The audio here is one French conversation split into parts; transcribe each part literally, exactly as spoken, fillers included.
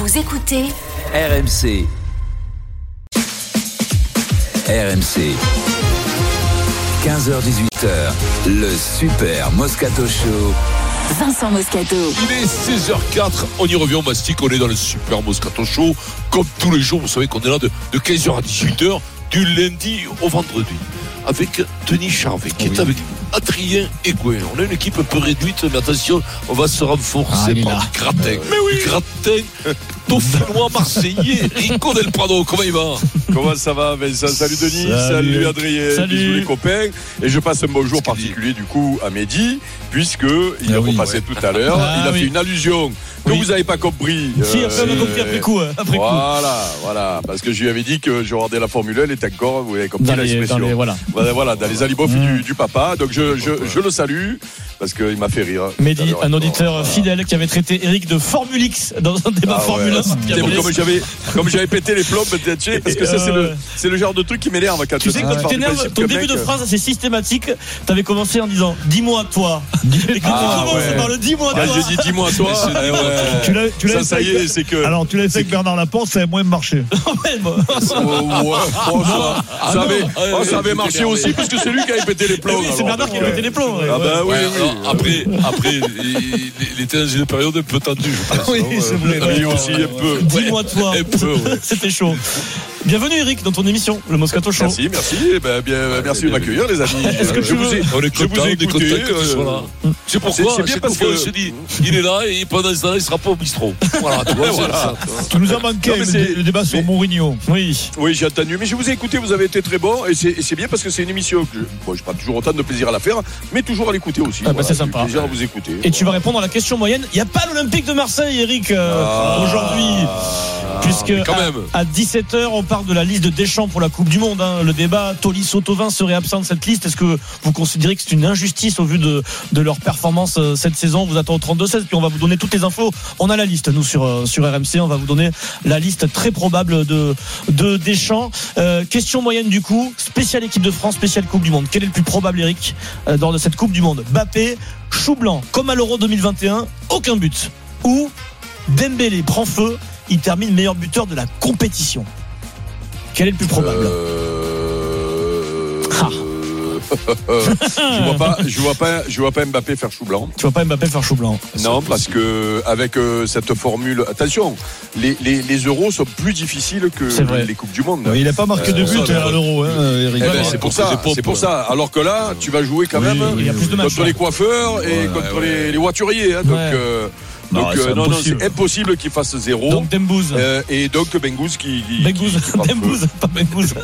Vous écoutez R M C. R M C. quinze heures dix-huit heures, le Super Moscato Show. Vincent Moscato. Il est seize heures quatre, on y revient, on mastique, on est dans le Super Moscato Show. Comme tous les jours, vous savez qu'on est là de, de quinze heures à dix-huit heures, du lundi au vendredi. Avec Denis Charvet, qui oui. est avec Adrien Egouin. On a une équipe un peu réduite, mais attention, on va se renforcer ah, par le gratin. Mais oui, le gratin, dauphinois, marseillais, Rico Del Prado, comment il va? Comment ça va, Vincent? Salut Denis, salut, salut Adrien, salut. Bisous les copains. Et je passe un bonjour particulier du coup à Mehdi, puisque il ah a oui, repassé ouais. tout à l'heure. Ah, il a oui. fait une allusion que oui. vous n'avez pas compris. Si, euh, après on a compris après coup. Après voilà, coup. voilà, parce que je lui avais dit que je regardais la Formule un, elle était encore, vous avez compris dans l'expression. Les, dans les, voilà. Voilà, voilà, dans les alibofs mmh. du, du papa. Donc je, je, je le salue parce qu'il m'a fait rire. Mehdi, un auditeur voilà. fidèle qui avait traité Eric de Formule X dans un débat ah ouais, Formule un. Comme j'avais, comme j'avais pété les plombs, parce que ça c'est le, c'est le genre de truc qui m'énerve quand tu sais quand tu t'énerves. Ton début de phrase c'est systématique. T'avais commencé en disant dis-moi toi. Et quand tu commences par le dis-moi toi. J'ai dit dis-moi toi. Tu l'as ça y est, c'est que. Alors tu l'as fait avec Bernard Laporte, ça a moins marché. Ça avait marché aussi parce que c'est lui qui avait pété les plombs. C'est Bernard qui a pété les plombs. Ah bah oui. Après, après, il était dans une période un peu tendue, je pense. Oui, c'est vrai. Lui aussi un peu. Dis-moi toi. C'était chaud. Bienvenue Eric dans ton émission, le Moscato Show. Merci, merci. Ben, bien, merci de m'accueillir les amis. Est-ce que tu veux On est content, on est content que tu sois là. C'est pourquoi, c'est bien parce qu'on se dit, il est là et pendant ce temps-là, il sera pas au bistrot. Voilà, tu vois, voilà. Tu nous as manqué le débat sur Mourinho. Oui. Oui, j'ai entendu. Mais je vous ai écouté, vous avez été très bon et c'est, c'est bien parce que c'est une émission que bon, je prends toujours autant de plaisir à la faire, mais toujours à l'écouter aussi. Ah bah voilà, c'est sympa. Plaisir à vous écouter. Et voilà. Tu vas répondre à la question moyenne. Il n'y a pas l'Olympique de Marseille, Eric, euh, ah, aujourd'hui. Ah, puisque quand même. À, à dix-sept heures, on parle de la liste de Deschamps pour la Coupe du Monde. Hein. Le débat, Tolisso, Thauvin serait absent de cette liste. Est-ce que vous considérez que c'est une injustice au vu de, de leur performance euh, cette saison? On vous attend au trente-deux seize, puis on va vous donner toutes les infos. On a la liste, nous, sur, euh, sur R M C. On va vous donner la liste très probable de, de Deschamps. Euh, question moyenne du coup, spéciale équipe de France, spéciale Coupe du Monde. Quel est le plus probable, Eric, euh, lors de cette Coupe du Monde? Mbappé, chou blanc, comme à l'Euro deux mille vingt et un, aucun but. Ou Dembélé prend feu, il termine meilleur buteur de la compétition. Quel est le plus probable? euh... ah. je vois pas, je vois pas, je vois pas Mbappé faire chou blanc. Tu vois pas Mbappé faire chou blanc? Non, parce que avec euh, cette formule, attention, les, les, les euros sont plus difficiles que les, les coupes du monde. Oui, il n'a pas marqué euh, de but à l'euro, hein, Eric. Eh ben, c'est pour ça, c'est pour ça. Alors que là, tu vas jouer quand oui, même il y a plus de matchs, contre ouais. les coiffeurs et ouais, contre ouais. les, les voituriers. Hein, donc. Ouais. Euh, Donc non, euh, non, non, c'est impossible qu'il fasse zéro. Donc Dembouz. Euh, et donc Bengouz qui. qui Bengouz, Dembouz, pas Bengouz.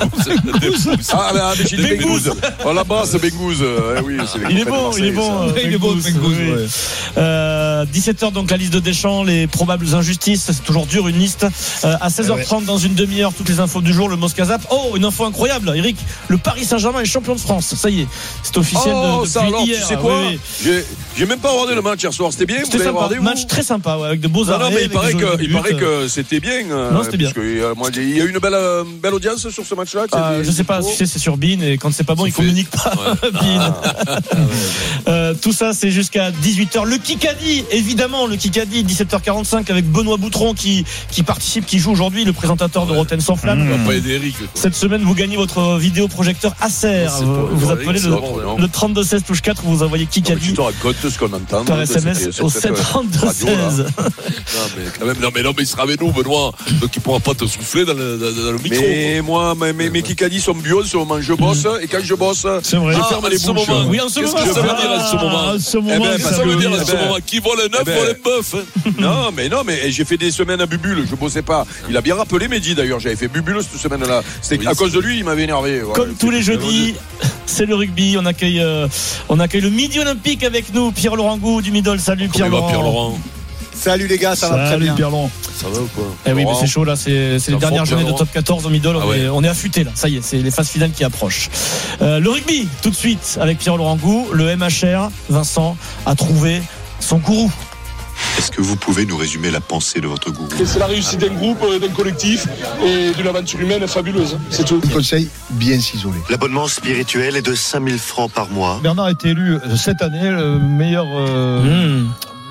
Ah, là, mais j'ai dit Bengouz. Oh là-bas, c'est Bengouz. Euh, oui, c'est il est bon, il est bon. Il est bon, Bengouz. Oui. Euh, dix-sept heures, donc la liste de Deschamps, les probables injustices. C'est toujours dur, une liste. Euh, à seize heures trente, dans une demi-heure, toutes les infos du jour, le Moscazap. Oh, une info incroyable, Eric. Le Paris Saint-Germain est champion de France. Ça y est, c'est officiel oh, de, ça, alors, hier. Tu sais quoi oui, oui. J'ai, j'ai même pas regardé le match hier soir. C'était bien. C'était sympa. Match très sympa, ouais, avec de beaux arrêts. Non, mais il paraît que, il paraît que c'était bien. Non, c'était bien. Parce que, euh, moi, il y a eu une belle, euh, belle audience sur ce match-là. Euh, je sais pas, tu sais, c'est sur Bein et quand c'est pas bon, ils communiquent pas. Ouais. Bein. Ah, euh, tout ça, c'est jusqu'à dix-huit heures. Le Kikadi, évidemment, le Kikadi, dix-sept heures quarante-cinq avec Benoît Boutron qui, qui participe, qui joue aujourd'hui, le présentateur de Rotten sans flamme. Mmh. Pas aider Eric, cette semaine, vous gagnez votre vidéoprojecteur Acer. Vous, vous appelez le, le trente-deux seize touche quatre, vous envoyez Kikadi. Tu te racontes ce qu'on entend. Par S M S au sept trente-deux seize. Non mais quand même, non mais non mais il sera avec nous, Benoît, donc il pourra pas te souffler dans le, dans, dans le micro. Mais moi, mes, mes, mes Kikadi sont bio en ce moment. Je bosse et quand je bosse, c'est vrai. je ferme ah, les bouches. Moment. Oui, en ce moment. Qu'est-ce que ça veut dire en ce moment? En ce moment, eh ben, ça, ça veut dire en ce moment qui vole un œuf, vole un bœuf. Non mais non mais j'ai fait des semaines à Bubule, je bossais pas. Il a bien rappelé Mehdi d'ailleurs. J'avais fait Bubule cette semaine-là. C'était à cause de lui, il m'avait énervé. Comme tous les jeudis, c'est le rugby. On accueille, on accueille le Midi Olympique avec nous, Pierre-Laurent Gou du Middle. Salut Pierre-Laurent. Salut les gars, ça Salut va très bien. Pierre-Laurent. Ça va ou quoi? Eh oui, mais c'est chaud là, c'est, c'est les dernières journées de top quatorze au Middle. Ah on, ouais. est, on est affûté là, ça y est, c'est les phases finales qui approchent. Euh, le rugby, tout de suite, avec Pierre-Laurent Gou, le M H R, Vincent, a trouvé son gourou. Est-ce que vous pouvez nous résumer la pensée de votre gourou? C'est la réussite d'un groupe, d'un collectif et d'une aventure humaine fabuleuse, c'est tout. Je conseille bien s'isoler. L'abonnement spirituel est de cinq mille francs par mois. Bernard a été élu cette année le meilleur... Euh... Mmh.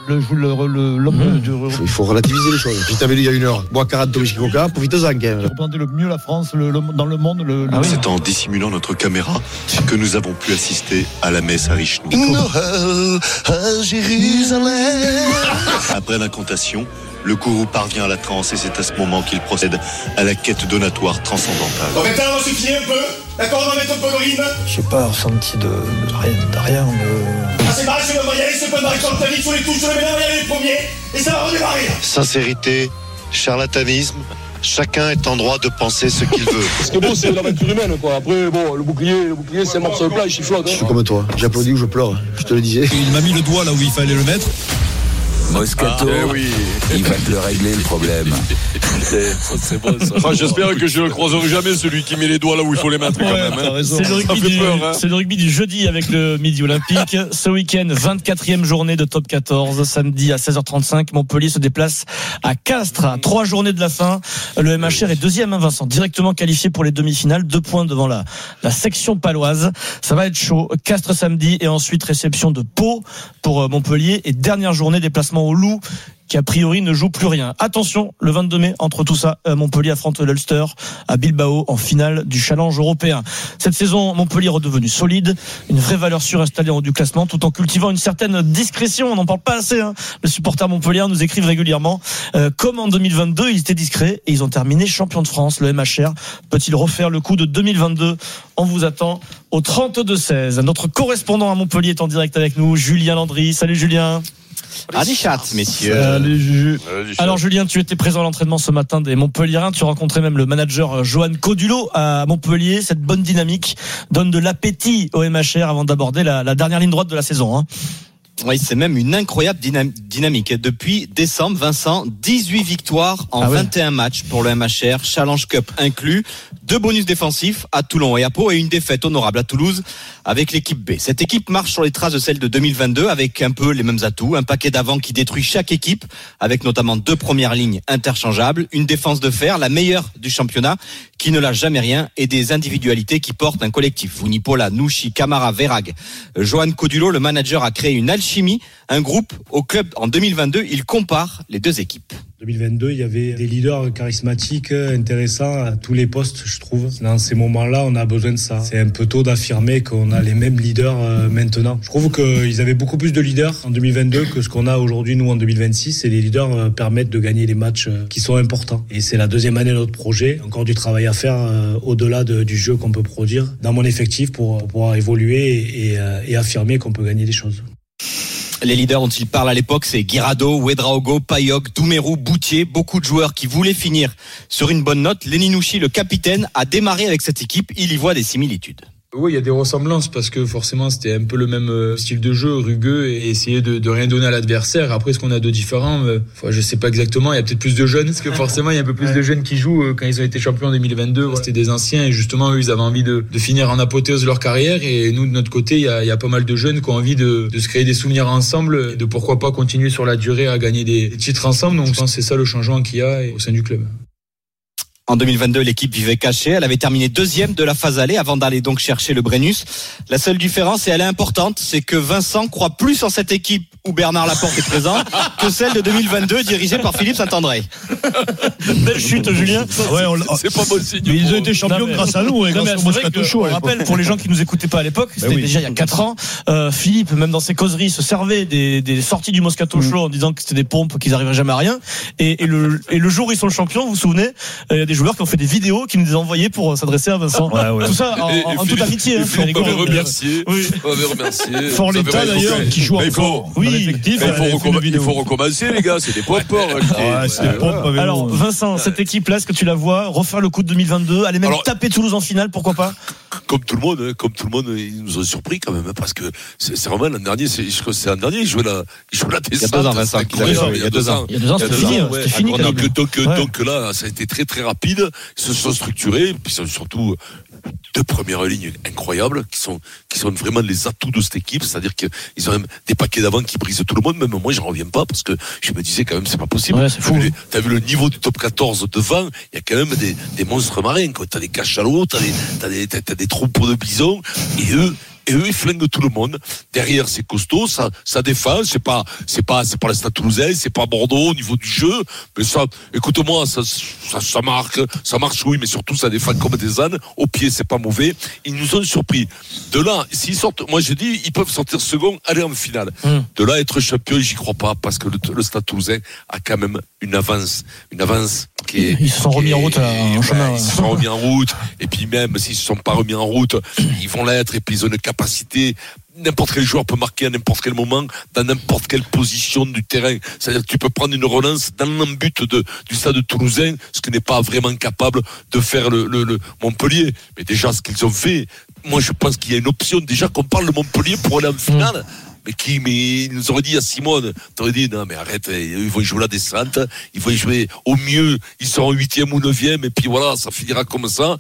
le, le, le, l'homme mmh. de, de... Il faut relativiser les choses. Je t'avais dit il y a une heure. Bois quarante de whisky coca, profite-en quand même. Représentez le mieux la France le, le, dans le monde. Le, le... Ah oui. C'est en dissimulant notre caméra que nous avons pu assister à la messe à Richelieu. Noël à Jérusalem. Après l'incantation, le gourou parvient à la transe et c'est à ce moment qu'il procède à la quête donatoire transcendantale. Bon, maintenant, on va suffire un peu. D'accord, on va mettre un peu de rythme. J'ai pas ressenti de, de rien, de rien. De... Ah, c'est pareil, c'est le moyen, c'est pas marqué comme t'as dit, sur les touches, sur les médailles, on va y aller les premiers. Et ça va redémarrer. Sincérité, charlatanisme, chacun est en droit de penser ce qu'il veut. Ce qui est beau, c'est l'aventure humaine, quoi. Après, bon, le bouclier, le bouclier, c'est un morceau de plat, il chiflote. Hein. Je suis comme toi, j'applaudis ou je pleure, je te le disais. Il m'a mis le doigt là où il fallait le mettre. Moscato, ah, eh oui. il va te le régler le problème. Ça, c'est bon, ça. Enfin, j'espère que je ne le croiserai jamais, celui qui met les doigts là où il faut les mettre. Quand ouais, même, hein. C'est le, rugby du, peur, hein. c'est le rugby du jeudi avec le Midi Olympique. Ce week-end, vingt-quatrième journée de top quatorze. Samedi à seize heures trente-cinq, Montpellier se déplace à Castres. À trois journées de la fin, le M H R est deuxième, hein, Vincent, directement qualifié pour les demi-finales. Deux points devant la, la section paloise. Ça va être chaud. Castres samedi et ensuite réception de Pau pour Montpellier. Et dernière journée, déplacement au Loup, qui a priori ne joue plus rien. Attention, le vingt-deux mai, entre tout ça, Montpellier affronte l'Ulster à Bilbao en finale du challenge européen. Cette saison, Montpellier est redevenu solide, une vraie valeur sûre installée en haut du classement, tout en cultivant une certaine discrétion. On n'en parle pas assez, hein. Les supporters montpelliérains nous écrivent régulièrement. Euh, comme en deux mille vingt-deux, ils étaient discrets et ils ont terminé champion de France. Le M H R peut-il refaire le coup de deux mille vingt-deux? On vous attend au trente-deux seize. Notre correspondant à Montpellier est en direct avec nous, Julien Landry. Salut Julien. Adichat, messieurs. Salut, Ju- Alors Julien, tu étais présent à l'entraînement ce matin des Montpelliérains. Tu rencontrais même le manager Johan Codulot à Montpellier. Cette bonne dynamique donne de l'appétit au M H R avant d'aborder la, la dernière ligne droite de la saison, hein. Oui, c'est même une incroyable dynam- dynamique. Depuis décembre, Vincent, dix-huit victoires en ah ouais. vingt et un matchs pour le M H R, Challenge Cup inclus, deux bonus défensifs à Toulon et à Pau et une défaite honorable à Toulouse avec l'équipe B. Cette équipe marche sur les traces de celle de deux mille vingt-deux avec un peu les mêmes atouts, un paquet d'avant qui détruit chaque équipe avec notamment deux premières lignes interchangeables, une défense de fer, la meilleure du championnat qui ne lâche jamais rien et des individualités qui portent un collectif. Vunipola, Nouchi, Camara, Verag. Johan Codulot, le manager, a créé une alchimie, un groupe au club en deux mille vingt-deux. Il compare les deux équipes. deux mille vingt-deux, il y avait des leaders charismatiques, intéressants à tous les postes, je trouve. Dans ces moments-là, on a besoin de ça. C'est un peu tôt d'affirmer qu'on a les mêmes leaders maintenant. Je trouve qu'ils avaient beaucoup plus de leaders en deux mille vingt-deux que ce qu'on a aujourd'hui, nous, en deux mille vingt-six. Et les leaders permettent de gagner les matchs qui sont importants. Et c'est la deuxième année de notre projet. Encore du travail à faire au-delà de, du jeu qu'on peut produire dans mon effectif pour, pour pouvoir évoluer et, et, et affirmer qu'on peut gagner des choses. Les leaders dont il parle à l'époque, c'est Guirado, Ouedraogo, Payog, Doumerou, Boutier, beaucoup de joueurs qui voulaient finir sur une bonne note. Lenny Nouchi, le capitaine, a démarré avec cette équipe. Il y voit des similitudes. Oui, il y a des ressemblances parce que forcément c'était un peu le même style de jeu, rugueux et essayer de, de rien donner à l'adversaire. Après, ce qu'on a de différent, euh, je sais pas exactement, il y a peut-être plus de jeunes parce que forcément il y a un peu plus de jeunes qui jouent euh, quand ils ont été champions en deux mille vingt-deux. Ouais. C'était des anciens et justement eux ils avaient envie de, de finir en apothéose de leur carrière et nous de notre côté il y a, il y a pas mal de jeunes qui ont envie de, de se créer des souvenirs ensemble et de pourquoi pas continuer sur la durée à gagner des, des titres ensemble. Donc je pense que c'est ça le changement qu'il y a au sein du club. En deux mille vingt-deux, l'équipe vivait cachée. Elle avait terminé deuxième de la phase aller avant d'aller donc chercher le Brennus. La seule différence, et elle est importante, c'est que Vincent croit plus en cette équipe où Bernard Laporte est présent que celle de deux mille vingt-deux dirigée par Philippe Saint-André. Belle chute, Julien. Ouais, on, c'est pas bon signe. Mais ils ont été champions non, mais, grâce à nous. Et non, grâce mais au Moscato Show. On rappelle, pour les gens qui nous écoutaient pas à l'époque, c'était ben oui. déjà il y a quatre ans, euh, Philippe, même dans ses causeries, se servait des, des sorties du Moscato Show mmh. en disant que c'était des pompes, qu'ils n'arriveraient jamais à rien. Et, et, le, et le jour où ils sont le champion, vous vous souvenez, il y a des joueurs qui ont fait des vidéos qui nous ont envoyé pour s'adresser à Vincent. Ouais, ouais. Tout ça en, et, en, en toute amitié. Hein, on avait remercié. Oui. On avait remercié. Fort l'État d'ailleurs, qui joue encore. Oui. Il faut recommencer, les gars. C'est des pompes. Alors, Vincent, cette équipe-là, est-ce que tu la vois refaire le coup de deux mille vingt-deux, aller même taper Toulouse en finale, pourquoi pas? Comme tout le monde, comme tout le monde, ils nous ont surpris quand même, parce que c'est, c'est vraiment l'an dernier. C'est, je crois que c'est l'an dernier. Ils jouaient la, ils jouaient la descente. Il y a deux ans, Vincent. Il y a deux ans. Il y a deux ans, c'était fini. C'était fini. Donc, donc là, ça a été très très rapide. Ils se sont structurés, puis sont surtout deux premières lignes incroyables qui sont qui sont vraiment les atouts de cette équipe, c'est-à-dire qu'ils ont même des paquets d'avant qui brisent tout le monde. Même moi, j'en reviens pas parce que je me disais quand même c'est pas possible. Ouais, c'est fou. T'as vu, t'as vu le niveau du top quatorze devant, il y a quand même des, des monstres marins. Quoi. T'as des cachalots, t'as des t'as des t'as, t'as des troupeaux de bisons et eux. et eux ils flinguent tout le monde. Derrière c'est costaud, ça, ça défend. C'est pas, c'est pas, c'est pas le Stade Toulousain, c'est pas Bordeaux au niveau du jeu, mais ça, écoute-moi, ça, ça, ça marque, ça marche oui, mais surtout ça défend comme des ânes. Au pied c'est pas mauvais. Ils nous ont surpris. De là, s'ils sortent, moi je dis, ils peuvent sortir second, aller en finale. Hum. De là être champion, j'y crois pas parce que le, le Stade Toulousain a quand même une avance, une avance qui est. Ils se sont remis en route. Là, en ouais, chemin, ils se sont remis en route. Et puis même s'ils se sont pas remis en route, ils vont l'être. Et puis ils ont une capacité. N'importe quel joueur peut marquer à n'importe quel moment, dans n'importe quelle position du terrain. C'est-à-dire que tu peux prendre une relance dans l'embut de, du Stade Toulousain, ce que n'est pas vraiment capable de faire le, le, le Montpellier. Mais déjà, ce qu'ils ont fait, moi je pense qu'il y a une option. Déjà qu'on parle de Montpellier pour aller en finale. Mmh. Mais qui, mais ils nous auraient dit à Simone, t'aurais dit, non, mais arrête, ils vont y jouer la descente, ils vont y jouer au mieux, ils seront huitième ou neuvième, et puis voilà, ça finira comme ça.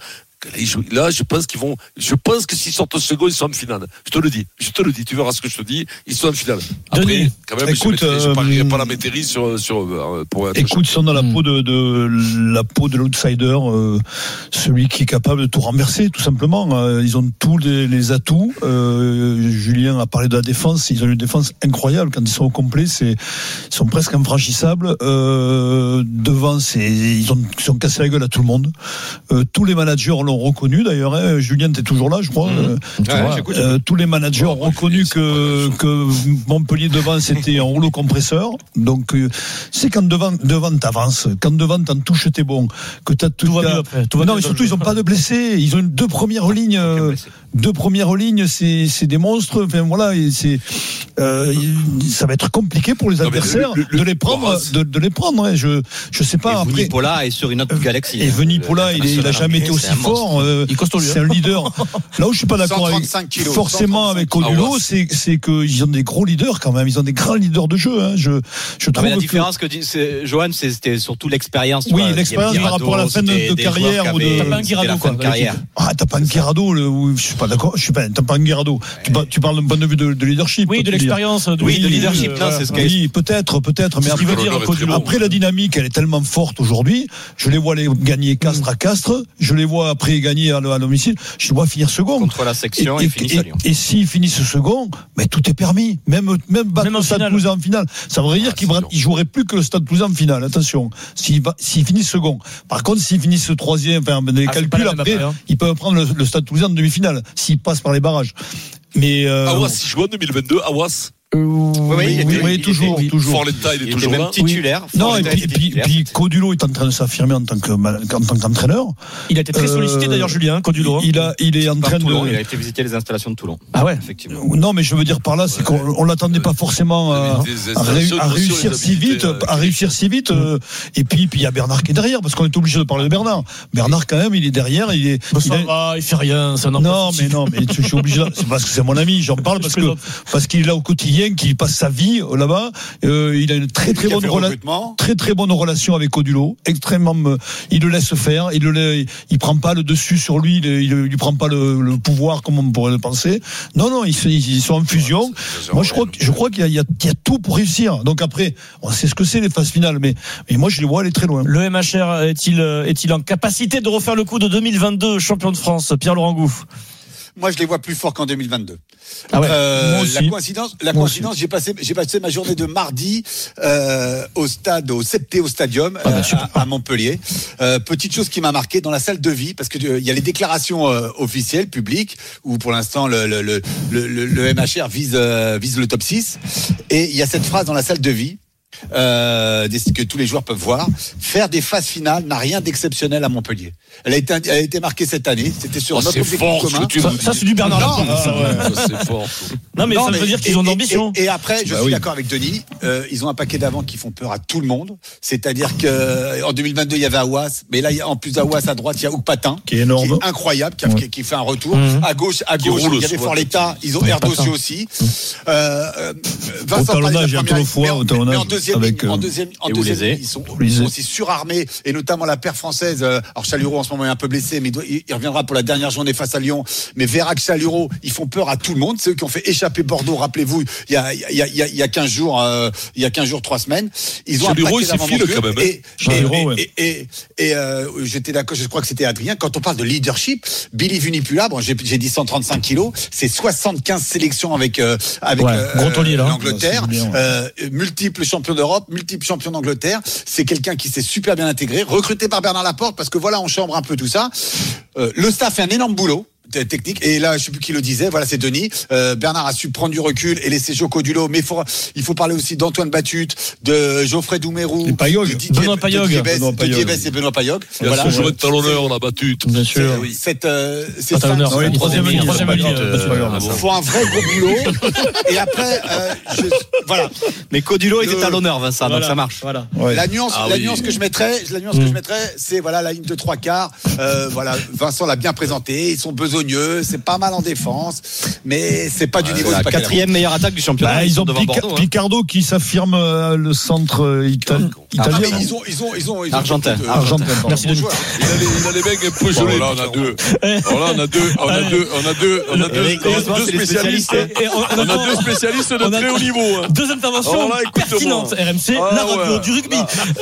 Là, je pense qu'ils vont, je pense que s'ils sortent second, ils sont en finale. Je te le dis, je te le dis, tu verras ce que je te dis, ils sont en finale. Après, Denis, quand même, écoute, je ne parierai euh, pas la métairie sur, sur, pour être écoute, si on a la peau de, de, la peau de l'outsider, euh, celui qui est capable de tout renverser, tout simplement. Euh, ils ont tous les, les atouts. Euh, Julien a parlé de la défense. Ils ont une défense incroyable. Quand ils sont au complet, c'est, ils sont presque infranchissables. Euh, devant, c'est, ils ont, ils ont cassé la gueule à tout le monde. Euh, tous les managers l'ont reconnu d'ailleurs. Hein. Julien, t'es toujours là, je crois. Mmh. Euh, ouais, euh, tous les managers ont reconnu que, que Montpellier devant c'était un rouleau compresseur. Donc euh, c'est quand devant devant t'avances, quand devant t'en touches t'es bon, que t'as tout. Tout va mieux après. Tout va non, mieux mais surtout ils ont pas de blessés. Ils ont deux premières lignes. Euh, deux premières lignes, c'est c'est des monstres. Enfin voilà, et c'est euh, ça va être compliqué pour les adversaires le, le, le, de les prendre, de, de les prendre. Hein. Je je sais pas. Et après. Venipola est sur une autre galaxie. Et Venipola, il, il a jamais été aussi fort. Euh, c'est un leader. Là où je suis pas d'accord avec, forcément avec Kodulo, c'est c'est qu'ils ont des gros leaders quand même. Ils ont des grands leaders de jeu. Hein. Je je trouve. Non, mais la différence que, que dit c'est, Johan, c'est, c'était surtout l'expérience. Oui, vois, l'expérience par rapport à la fin de, de carrière ou de. T'as pas un Guirado quoi. Ah, t'as pas un Guirado. Je suis pas d'accord. Je suis pas. T'as pas un Guirado. Tu, tu parles d'un point de vue de, de leadership. Oui, de l'expérience. De oui, de leadership. Euh, c'est ce oui, peut-être, peut-être. Mais après, dire, après la dynamique, elle est tellement forte aujourd'hui. Je les vois les gagner Castres à Castres. Je les vois après gagner à domicile. Je les vois finir second. Contre la section, ils finissent à Lyon. Et s'ils finissent second, mais tout est permis. Même même battre le Stade Toulousain en finale. Ça voudrait dire qu'ils ne joueraient plus que le Stade Toulousain en finale. Attention. S'ils, s'ils finissent second. Par contre, s'ils finissent troisième, enfin, les ah, calculs après, après hein. Ils peuvent prendre le, le Stade Toulousain en demi-finale s'ils passent par les barrages. Mais euh, Awas, il joue en deux mille vingt-deux. Awas. Euh, oui, oui, il était, oui, il toujours, était, toujours. Forletta, il est il toujours était là. Même titulaire. Oui. Non, et puis, puis, puis Kodulo est en train de s'affirmer en tant que, en tant qu'entraîneur. Il a été très sollicité euh, d'ailleurs, Julien, Kodulo. Il a, il est en train Toulon, de. Il a été visiter les installations de Toulon. Ah ouais, effectivement. Non, mais je veux dire par là, c'est qu'on on l'attendait pas forcément à, à, ré, à réussir si vite, à réussir si vite. Euh, et puis, puis il y a Bernard qui est derrière, parce qu'on est obligé de parler de Bernard. Bernard quand même, il est derrière, il est. Il, il, va, il fait rien, ça non. Non, mais non, mais je suis obligé. C'est parce que c'est mon ami, j'en parle parce que parce qu'il est là au quotidien, qu'il passe sa vie là-bas. Euh, il a une très très bonne relation, très très bonne relation avec Kodulo, extrêmement. Il le laisse faire, il le, il prend pas le dessus sur lui, il, il, il lui prend pas le, le pouvoir comme on pourrait le penser. Non non, ils, ils sont en fusion. Ouais, moi je crois, je crois qu'il y a, il y, a, il y a tout pour réussir. Donc après, on sait ce que c'est les phases finales, mais mais moi je les vois aller très loin. Le M H R est-il est-il en capacité de refaire le coup de deux mille vingt-deux champion de France, Pierre-Laurent Gouff? Moi, je les vois plus forts qu'en deux mille vingt-deux. Ah ouais. euh, Moi aussi. La coïncidence, la Moi coïncidence, aussi. j'ai passé, j'ai passé ma journée de mardi euh, au stade, au Septé, au Stadium, ah ben, euh, à, à Montpellier. Euh, petite chose qui m'a marqué dans la salle de vie, parce que il euh, y a les déclarations euh, officielles, publiques, où pour l'instant le le le le, le M H R vise euh, vise le top six, et il y a cette phrase dans la salle de vie. Euh, que tous les joueurs peuvent voir. Faire des phases finales n'a rien d'exceptionnel à Montpellier. Elle a été, elle a été marquée cette année. C'était sur oh, notre objectif fort, commun. Ça, ça c'est du Bernard Lacombe. Ah, ça, ouais, ça, c'est fort. Non mais non, ça mais, veut dire qu'ils et, ont de l'ambition. Et, et, et après, je bah suis oui. d'accord avec Denis. Euh, ils ont un paquet d'avants qui font peur à tout le monde. C'est-à-dire que en deux mille vingt-deux, il y avait Awas, mais là, en plus d'Awas à droite, il y a Oukpatin, qui est énorme, qui est incroyable, qui, a, ouais. qui fait un retour. Mmh. À gauche, à gauche, il y avait Forletta. Ils ont Erdossi aussi. Euh, Vincent Talonnage, il y a deux fois. Mais deuxième, avec, en deuxième, en deuxième ils, sont, ils sont aussi surarmés, et notamment la paire française. Alors Chalureau en ce moment est un peu blessé, mais il, doit, il reviendra pour la dernière journée face à Lyon. Mais Vérac, Chalureau, ils font peur à tout le monde. C'est eux qui ont fait échapper Bordeaux. Rappelez-vous, il y a, il y a, il y a, il y a quinze jours, euh, il y a quinze jours, trois semaines. Ils ont Chalureau, il s'effile quand même. Et, et, et, et, et, et euh, j'étais d'accord. Je crois que c'était Adrien. Quand on parle de leadership, Billy Vunipola, bon, j'ai, j'ai dit cent trente-cinq kilos, c'est soixante-quinze sélections avec euh, avec ouais, euh, tolly, là, l'Angleterre, hein. euh, multiple champion d'Europe, multiple champion d'Angleterre. C'est quelqu'un qui s'est super bien intégré, recruté par Bernard Laporte, parce que voilà, on chambre un peu tout ça. Euh, le staff fait un énorme boulot technique, et là je sais plus qui le disait, voilà, c'est Denis. euh, Bernard a su prendre du recul et laisser Joko Dulo, mais il faut, il faut parler aussi d'Antoine Batut, de Geoffrey Doumerou, de Payog, Benoît Payog, de Diébès et Benoît Payog. Il voilà, a joué de talonneur, on a battu, bien sûr. C'est, oui. Cette, euh, c'est ça, non, oui, troisième ligne, troisième ligne. Il faut un vrai gros boulot. Et après, euh, je, voilà. Mais Codulo était à l'honneur, Vincent, voilà. Donc ça marche. Voilà. Ouais. La nuance, ah, la oui. nuance que je mettrais, la nuance mmh. que je mettrais, c'est voilà la ligne de trois quarts. Euh, voilà, Vincent l'a bien présenté. Ils sont besogneux, c'est pas mal en défense, mais c'est pas du niveau. La quatrième meilleure attaque du championnat. Bah, ils, ils ont devant Pica- Bordeaux, Picardo hein. qui s'affirme euh, le centre euh, ital- ah, italien. Ah, mais ils ont, ils ont, ils ont, ils ont Argentin. De, Argentin. Merci de jouer. Il a les, il a les mecs un peu gelés. Là, on a deux. Alors là, on a deux, on a deux, on a deux, on a deux, deux spécialistes. On a deux spécialistes de très haut niveau. Deux interventions pertinentes. R M C, la radio du rugby.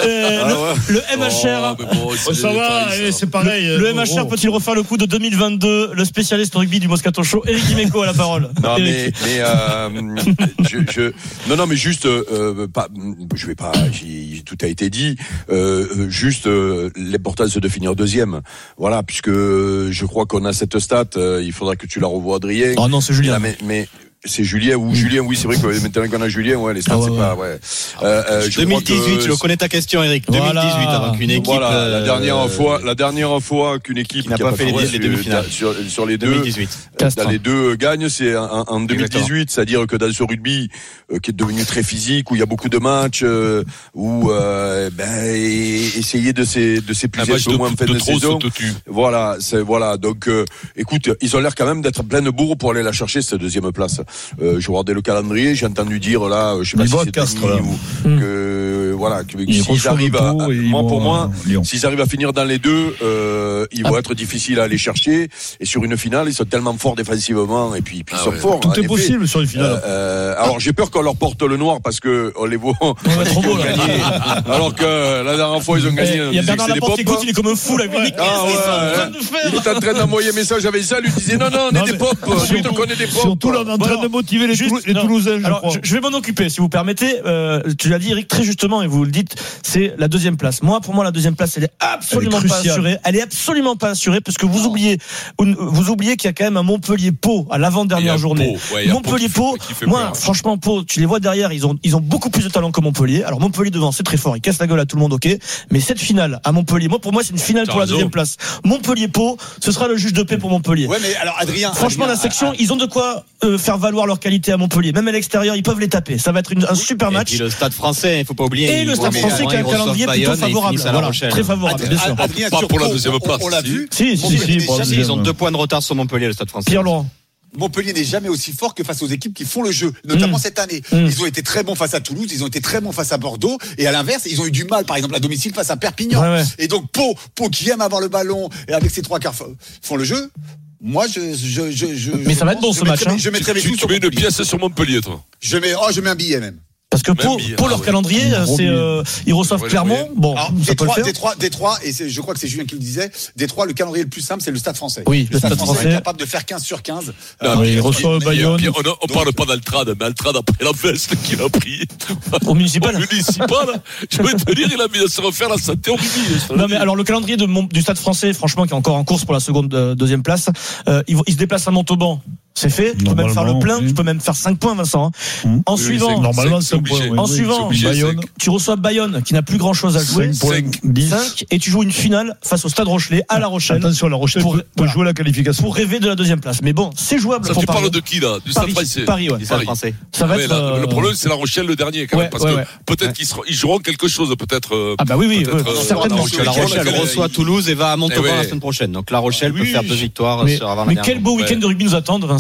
Le M H R. Ça va, c'est pareil. Le M H R peut-il refaire le coup de deux mille vingt-deux? Le spécialiste rugby du Moscato Show, Éric Dimeco à la parole. Non mais, mais euh, je, je, non non mais juste, euh, pas, je vais pas, j'ai, tout a été dit. Euh, juste euh, l'importance de finir deuxième. Voilà, puisque je crois qu'on a cette stat. Euh, il faudra que tu la revoies, Adrien. Oh non, c'est Julien. Là, mais, mais c'est Julien ou Julien, oui, c'est vrai que maintenant qu'on a Julien, ouais, les stats, ah ouais, c'est pas, ouais. Euh, euh, deux mille dix-huit, je connais ta question, Eric. Voilà. deux mille dix-huit, avec une équipe. Voilà, euh, la dernière fois, la dernière fois qu'une équipe qui n'a pas, pas fait les, les demi-finales sur, sur les deux, deux mille dix-huit. Dans les deux gagnent, c'est en, en deux mille dix-huit, c'est-à-dire que dans ce rugby euh, qui est devenu très physique, où il y a beaucoup de matchs, euh, où euh, ben essayer de s'é, de s'épuiser un peu moins en fin de, de saison. Voilà, c'est voilà. Donc, euh, écoute, ils ont l'air quand même d'être plein de bourre pour aller la chercher cette deuxième place. Euh, je regardais le calendrier, j'ai entendu dire là, je sais pas si c'est Castres, ou mmh. que voilà, que s'ils arrivent à, à moi pour moi, Lyon. S'ils arrivent à finir dans les deux, euh, ils ah. vont être difficiles à aller chercher. Et sur une finale, ils sont tellement forts défensivement et puis, puis ah ils sont ouais. forts. Tout est effet. Possible sur une finale. Euh, alors j'ai peur qu'on leur porte le noir parce que on les voit on va trop beau, gagner. Alors que la dernière fois ils ont gagné. Il y a Bernard Laporte qui écoute, il est comme un fou là. Ah ouais. Il est en train d'envoyer un message avec ça, lui disait non non, on est des pop. Lui te connais des pop. Surtout là, on est en train de motiver les Toulousains. Alors je vais m'en occuper si vous permettez. Tu l'as dit Eric très justement et vous le dites, c'est la deuxième place. Moi pour moi la deuxième place elle est absolument elle est pas assurée. Elle est absolument pas assurée parce que vous non. oubliez vous oubliez qu'il y a quand même un Montpellier-Pau à l'avant-dernière journée. Ouais, Montpellier-Pau, moi peur, franchement Pau, tu les vois derrière, ils ont ils ont beaucoup plus de talent que Montpellier. Alors Montpellier devant c'est très fort, ils cassent la gueule à tout le monde, OK, mais cette finale à Montpellier, moi pour moi c'est une finale T'as pour raison. La deuxième place. Montpellier-Pau, ce sera le juge de paix pour Montpellier. Ouais mais alors Adrien, franchement Adrien, la section, Adrien, ils ont de quoi euh, faire valoir leur qualité à Montpellier. Même à l'extérieur, ils peuvent les taper. Ça va être une, un super match. Et puis le Stade Français, il faut pas oublier. Et le Stade Français qui a un calendrier plutôt favorable. Voilà, très favorable, bien sûr. Adrien, pas pour la deuxième place. On l'a vu. Si, si, si. Ils ont deux points de retard sur Montpellier, le Stade Français. Pierre-Laurent. Montpellier n'est jamais aussi fort que face aux équipes qui font le jeu, notamment mmh. cette année. Mmh. Ils ont été très bons face à Toulouse, ils ont été très bons face à Bordeaux, et à l'inverse, ils ont eu du mal, par exemple, à domicile face à Perpignan. Ouais, ouais. Et donc, Pau, Pau qui aime avoir le ballon, et avec ses trois quarts font le jeu. Moi, je, je, je, je Mais je ça va être bon ce match. Hein. Je mettrai mes tu, coups tu mets une pièce sur Montpellier, toi. Je mets, oh, je mets un billet même. Parce que pour, pour leur calendrier, c'est euh, ils reçoivent ouais, Clermont. Ouais. Bon, alors, ça Détroit, peut le faire. Détroit, Détroit, et c'est, je crois que c'est Julien qui le disait. Détroit, le calendrier le plus simple, c'est le Stade Français. Oui, le, le Stade, Stade Français français est capable de faire quinze sur quinze. Non, euh, il reçoit Bayonne. On, on, on parle pas d'Altrad, mais Altrad après la veste qu'il a pris au municipal. Au municipal, je vais te dire, il a mis à se refaire la santé au rugby. Non mais alors le calendrier de, du Stade Français, franchement, qui est encore en course pour la seconde euh, deuxième place, euh, il, il se déplace à Montauban. C'est fait, tu peux même faire le plein, oui. Tu peux même faire cinq points, Vincent. Mmh. En oui, suivant, normalement, c'est obligé. En oui, suivant, obligé, Bayonne, tu reçois Bayonne, qui n'a plus grand chose à jouer. cinq, cinq, et tu joues une finale face au Stade Rochelais, à La Rochelle. Attention, La Rochelle pour, peut voilà, jouer la qualification. Pour rêver de la deuxième place. Mais bon, c'est jouable. Ça, tu parles de qui, là? Du Stade Français. Paris, ouais. Du Stade Français. Ça va être, euh... Le problème, c'est La Rochelle, le dernier, quand même. Parce que peut-être qu'ils joueront quelque chose, peut-être. Ah, bah oui, oui, certainement. La Rochelle reçoit Toulouse et va à Montauban la semaine prochaine. Donc La Rochelle peut faire deux victoires sur avant la Mais quel beau week-end de rugby nous attend, Vincent.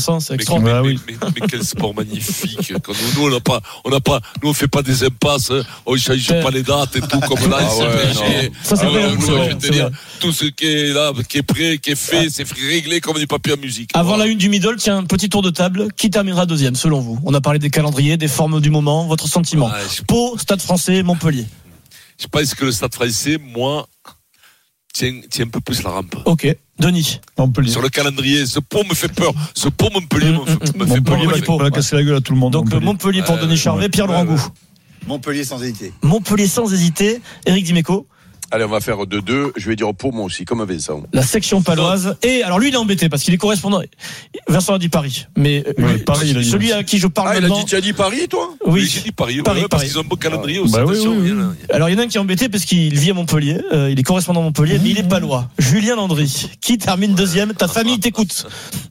Vincent, c'est extraordinaire. Mais, mais, mais, mais quel sport magnifique. Quand nous, nous, on n'a pas, on n'a pas, nous, on fait pas des impasses, hein. On change pas les dates et tout, comme là, ah ouais, ça, c'est ah vrai, ouais, c'est vrai, je vais te dire, tout ce qui est là, qui est prêt, qui est fait, c'est réglé comme du papier à musique. Avant voilà. la une du middle, tiens, petit tour de table. Qui terminera deuxième, selon vous? On a parlé des calendriers, des formes du moment, votre sentiment. Ouais, je... Pau, Stade Français, Montpellier. Je pense que le Stade Français, moi, tient, tient un peu plus la rampe. Ok. Denis. Montpellier. Sur le calendrier, ce Pau me fait peur. Ce Pau Montpellier me, mmh, me mmh, fait peur. Montpellier, on va casser la gueule à tout le monde. Donc Montpellier, Montpellier pour euh, Denis Charvet, Pierre Laurent Gou. Montpellier sans hésiter. Montpellier sans hésiter. Éric Dimeco. Allez, on va faire deux deux. Je vais dire pour moi aussi, comme avec ça. La section paloise. Et alors lui, il est embêté parce qu'il est correspondant. Vincent a dit Paris, mais ouais, lui, Paris, il a dit celui à qui je parle ah, maintenant. Il a dit, tu as dit Paris, toi? Oui, oui j'ai dit Paris. Paris, ouais, parce Paris. qu'ils ont un beau calendrier ah, aussi. Bah oui, oui, oui. Alors il y en a un qui est embêté parce qu'il vit à Montpellier. Euh, il est correspondant à Montpellier, mmh. mais il est palois. Julien Landry, qui termine deuxième. Ta famille t'écoute.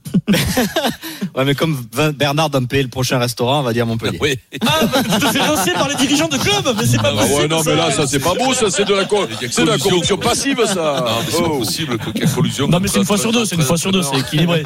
Ouais, mais comme Bernard doit me payer le prochain restaurant, on va dire Montpellier. Oui. Ah, bah, tu te fais lancer par les dirigeants de club, mais c'est pas ah, possible. Ouais, non, ça. mais là, ça, c'est pas beau, ça, c'est de la, co- c'est de la corruption passive, ça. Non, mais c'est oh. pas possible qu'il y ait collusion. Non, mais c'est une fois sur deux, c'est une fois sur deux, c'est équilibré.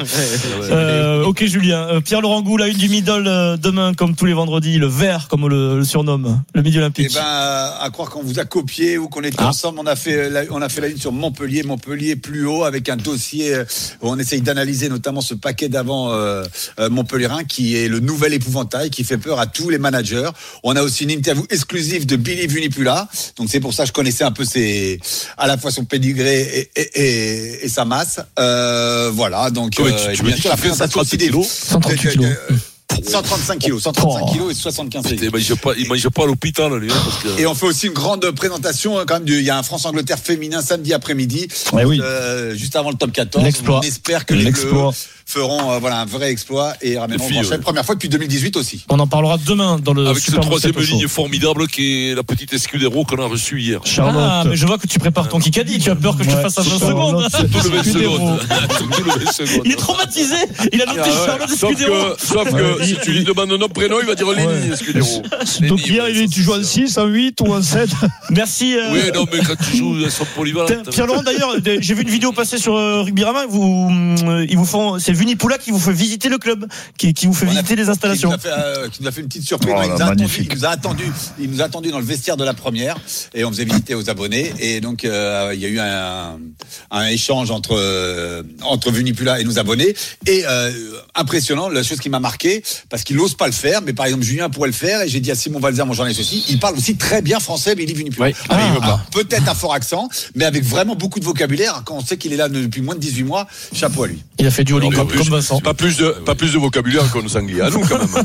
euh, ok, Julien. Euh, Pierre Laurent Gou, la une du middle euh, demain, comme tous les vendredis, le vert, comme on le, le surnomme, le midi olympique. Eh ben, à croire qu'on vous a copié ou qu'on était ah. ensemble, on a fait, la, on a fait la une sur Montpellier, Montpellier plus haut, avec un dossier où on essaye d'analyser notamment ce paquet d'avant euh, euh, Montpellierin qui est le nouvel épouvantail, qui fait peur à tous les managers. On a aussi une interview exclusive de Billy Vunipula, donc c'est pour ça que je connaissais un peu ses, à la fois son pédigré et, et, et, et sa masse. Euh, voilà, donc ouais, euh, tu, tu bien sûr la présentation aussi des cent trente-huit kilos. cent trente-cinq kilos, cent trente-cinq kilos et soixante-quinze kilos. Il mange pas, il mange pas à l'hôpital, lui. Hein, parce que... Et on fait aussi une grande présentation, quand même, du, il y a un France-Angleterre féminin samedi après-midi, ouais, oui. euh, juste avant le top quatorze. L'exploit. On espère que L'exploit. les Bleus feront, euh, voilà, un vrai exploit et ramèneront en ouais. première fois depuis deux mille dix-huit aussi. On en parlera demain dans le avec Super ce troisième ligne formidable qui est la petite Escudero qu'on a reçue hier. Charlotte. Ah, mais je vois que tu prépares ton Kikadi. Tu as peur que je te ouais, fasse à vingt secondes. Tout le vingt secondes. Tout le vingt secondes. Il est traumatisé. Il a noté ah, Charlotte sauf Escudero. Que, sauf que ouais. si tu lui demandes un nom prénom, il va dire Lenny ouais. Escudero. Donc hier, il tu joues en six, en huit ou en sept. Merci. Euh... Oui, non, mais quand tu joues, elles sont polyvalentes. Pierre Laurent, d'ailleurs, j'ai vu une vidéo passer sur Rugby Rama. Vous, ils vous font, c'est Vunipula qui vous fait visiter le club, qui, qui vous fait visiter les installations. Qui nous a fait, euh, qui nous a fait une petite surprise. Oh, il, nous là, a attendu, il nous a attendu, il nous a attendu dans le vestiaire de la première et on faisait visiter aux abonnés. Et donc euh, il y a eu un, un échange entre euh, entre Vunipula et nos abonnés. Et euh, impressionnant, la chose qui m'a marqué, parce qu'il n'ose pas le faire, mais par exemple Julien pourrait le faire. Et j'ai dit à Simon Valzer, mon journaliste aussi, il parle aussi très bien français, mais il dit Vunipula. Oui. Ah, il veut pas. Peut-être un fort accent, mais avec vraiment beaucoup de vocabulaire. Quand on sait qu'il est là depuis moins de dix-huit mois, chapeau à lui. Il a fait du Duolingo comme Vincent. Pas plus de pas plus de vocabulaire qu'on nous sanglier à nous quand même.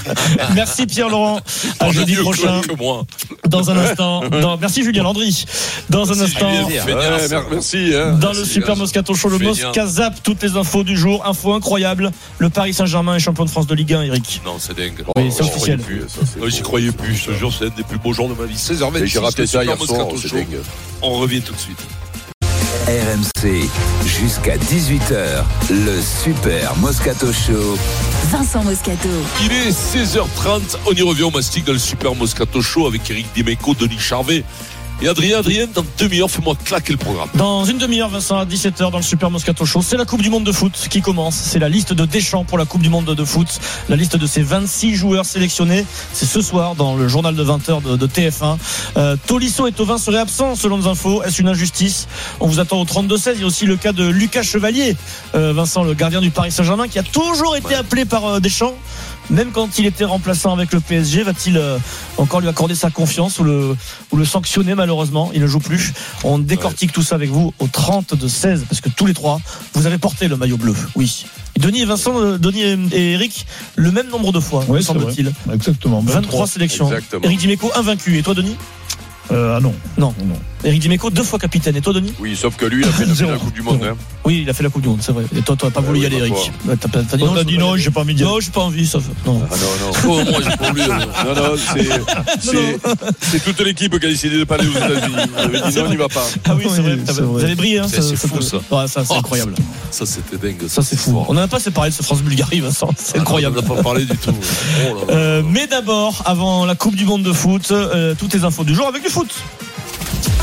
Merci Pierre Laurent. À jeudi prochain. Que moi. Dans un instant. Dans, merci Julien Landry. Dans un merci, instant. Ouais, merci. Hein. Dans merci, le Super Moscato Show, le Mosca Zap, toutes les infos du jour. Info incroyable. Le Paris Saint-Germain est champion de France de Ligue un, Eric. Non, c'est dingue. Oui, c'est oh, officiel. Plus, ça, c'est J'y croyais plus. Ce jour, c'est un des plus beaux jours de ma vie. seize heures vingt-six. J'ai raté ça hier soir. C'est dingue. On revient tout de suite. R M C, jusqu'à dix-huit heures, le Super Moscato Show. Vincent Moscato. Il est seize heures trente, on y revient au Mastic dans le Super Moscato Show avec Éric Dimeco, Denis Charvet et Adrien. Adrien, dans une demi-heure, fais-moi claquer le programme. Dans une demi-heure, Vincent, à dix-sept heures dans le Super Moscato Show, c'est la Coupe du Monde de foot qui commence. C'est la liste de Deschamps pour la Coupe du Monde de foot. La liste de ses vingt-six joueurs sélectionnés. C'est ce soir dans le journal de vingt heures de, de T F un. Euh, Tolisso et Thauvin seraient absents selon nos infos. Est-ce une injustice? On vous attend au trente-deux seize. Il y a aussi le cas de Lucas Chevalier, euh, Vincent, le gardien du Paris Saint-Germain, qui a toujours été ouais. appelé par euh, Deschamps. Même quand il était remplaçant avec le P S G, va-t-il euh, encore lui accorder sa confiance ou le, ou le sanctionner malheureusement? Il ne joue plus. On décortique ouais. tout ça avec vous au trente-deux seize parce que tous les trois, vous avez porté le maillot bleu. Oui. Et Denis et Vincent, euh, Denis et Eric, le même nombre de fois, oui, me semble-t-il. Exactement. vingt-trois, vingt-trois sélections. Exactement. Eric Dimeco, invaincu. Et toi, Denis? Euh, ah non. Non. non. Eric Dimeco, deux fois capitaine. Et toi, Denis? Oui, sauf que lui, il a fait, fait la Coupe du Monde. Hein. Oui, il a fait la Coupe du Monde, c'est vrai. Et toi, tu n'as pas voulu y aller, Eric. T'as, t'as, t'as dit non, dit non, j'ai pas envie d'y aller. Non, j'ai pas envie, ça fait. Non, ah, non, non. Oh, moi, j'ai pas envie. Non, non, c'est, c'est, c'est toute l'équipe qui a décidé de pas aller aux États-Unis. On avait dit non, on n'y va pas. Ah oui, c'est vrai. C'est vrai. Vous avez brillé, hein. C'est, ça, c'est fou, ça. Ouais, ça, c'est oh, incroyable. Ça, c'était dingue. Ça, c'est fou. On n'en a pas séparé de ce France-Bulgarie, Vincent. C'est ah, incroyable. Non, on n'a pas parlé du tout. Oh là là. Euh, mais d'abord, avant la Coupe du Monde de foot, euh, toutes les infos du jour avec le foot.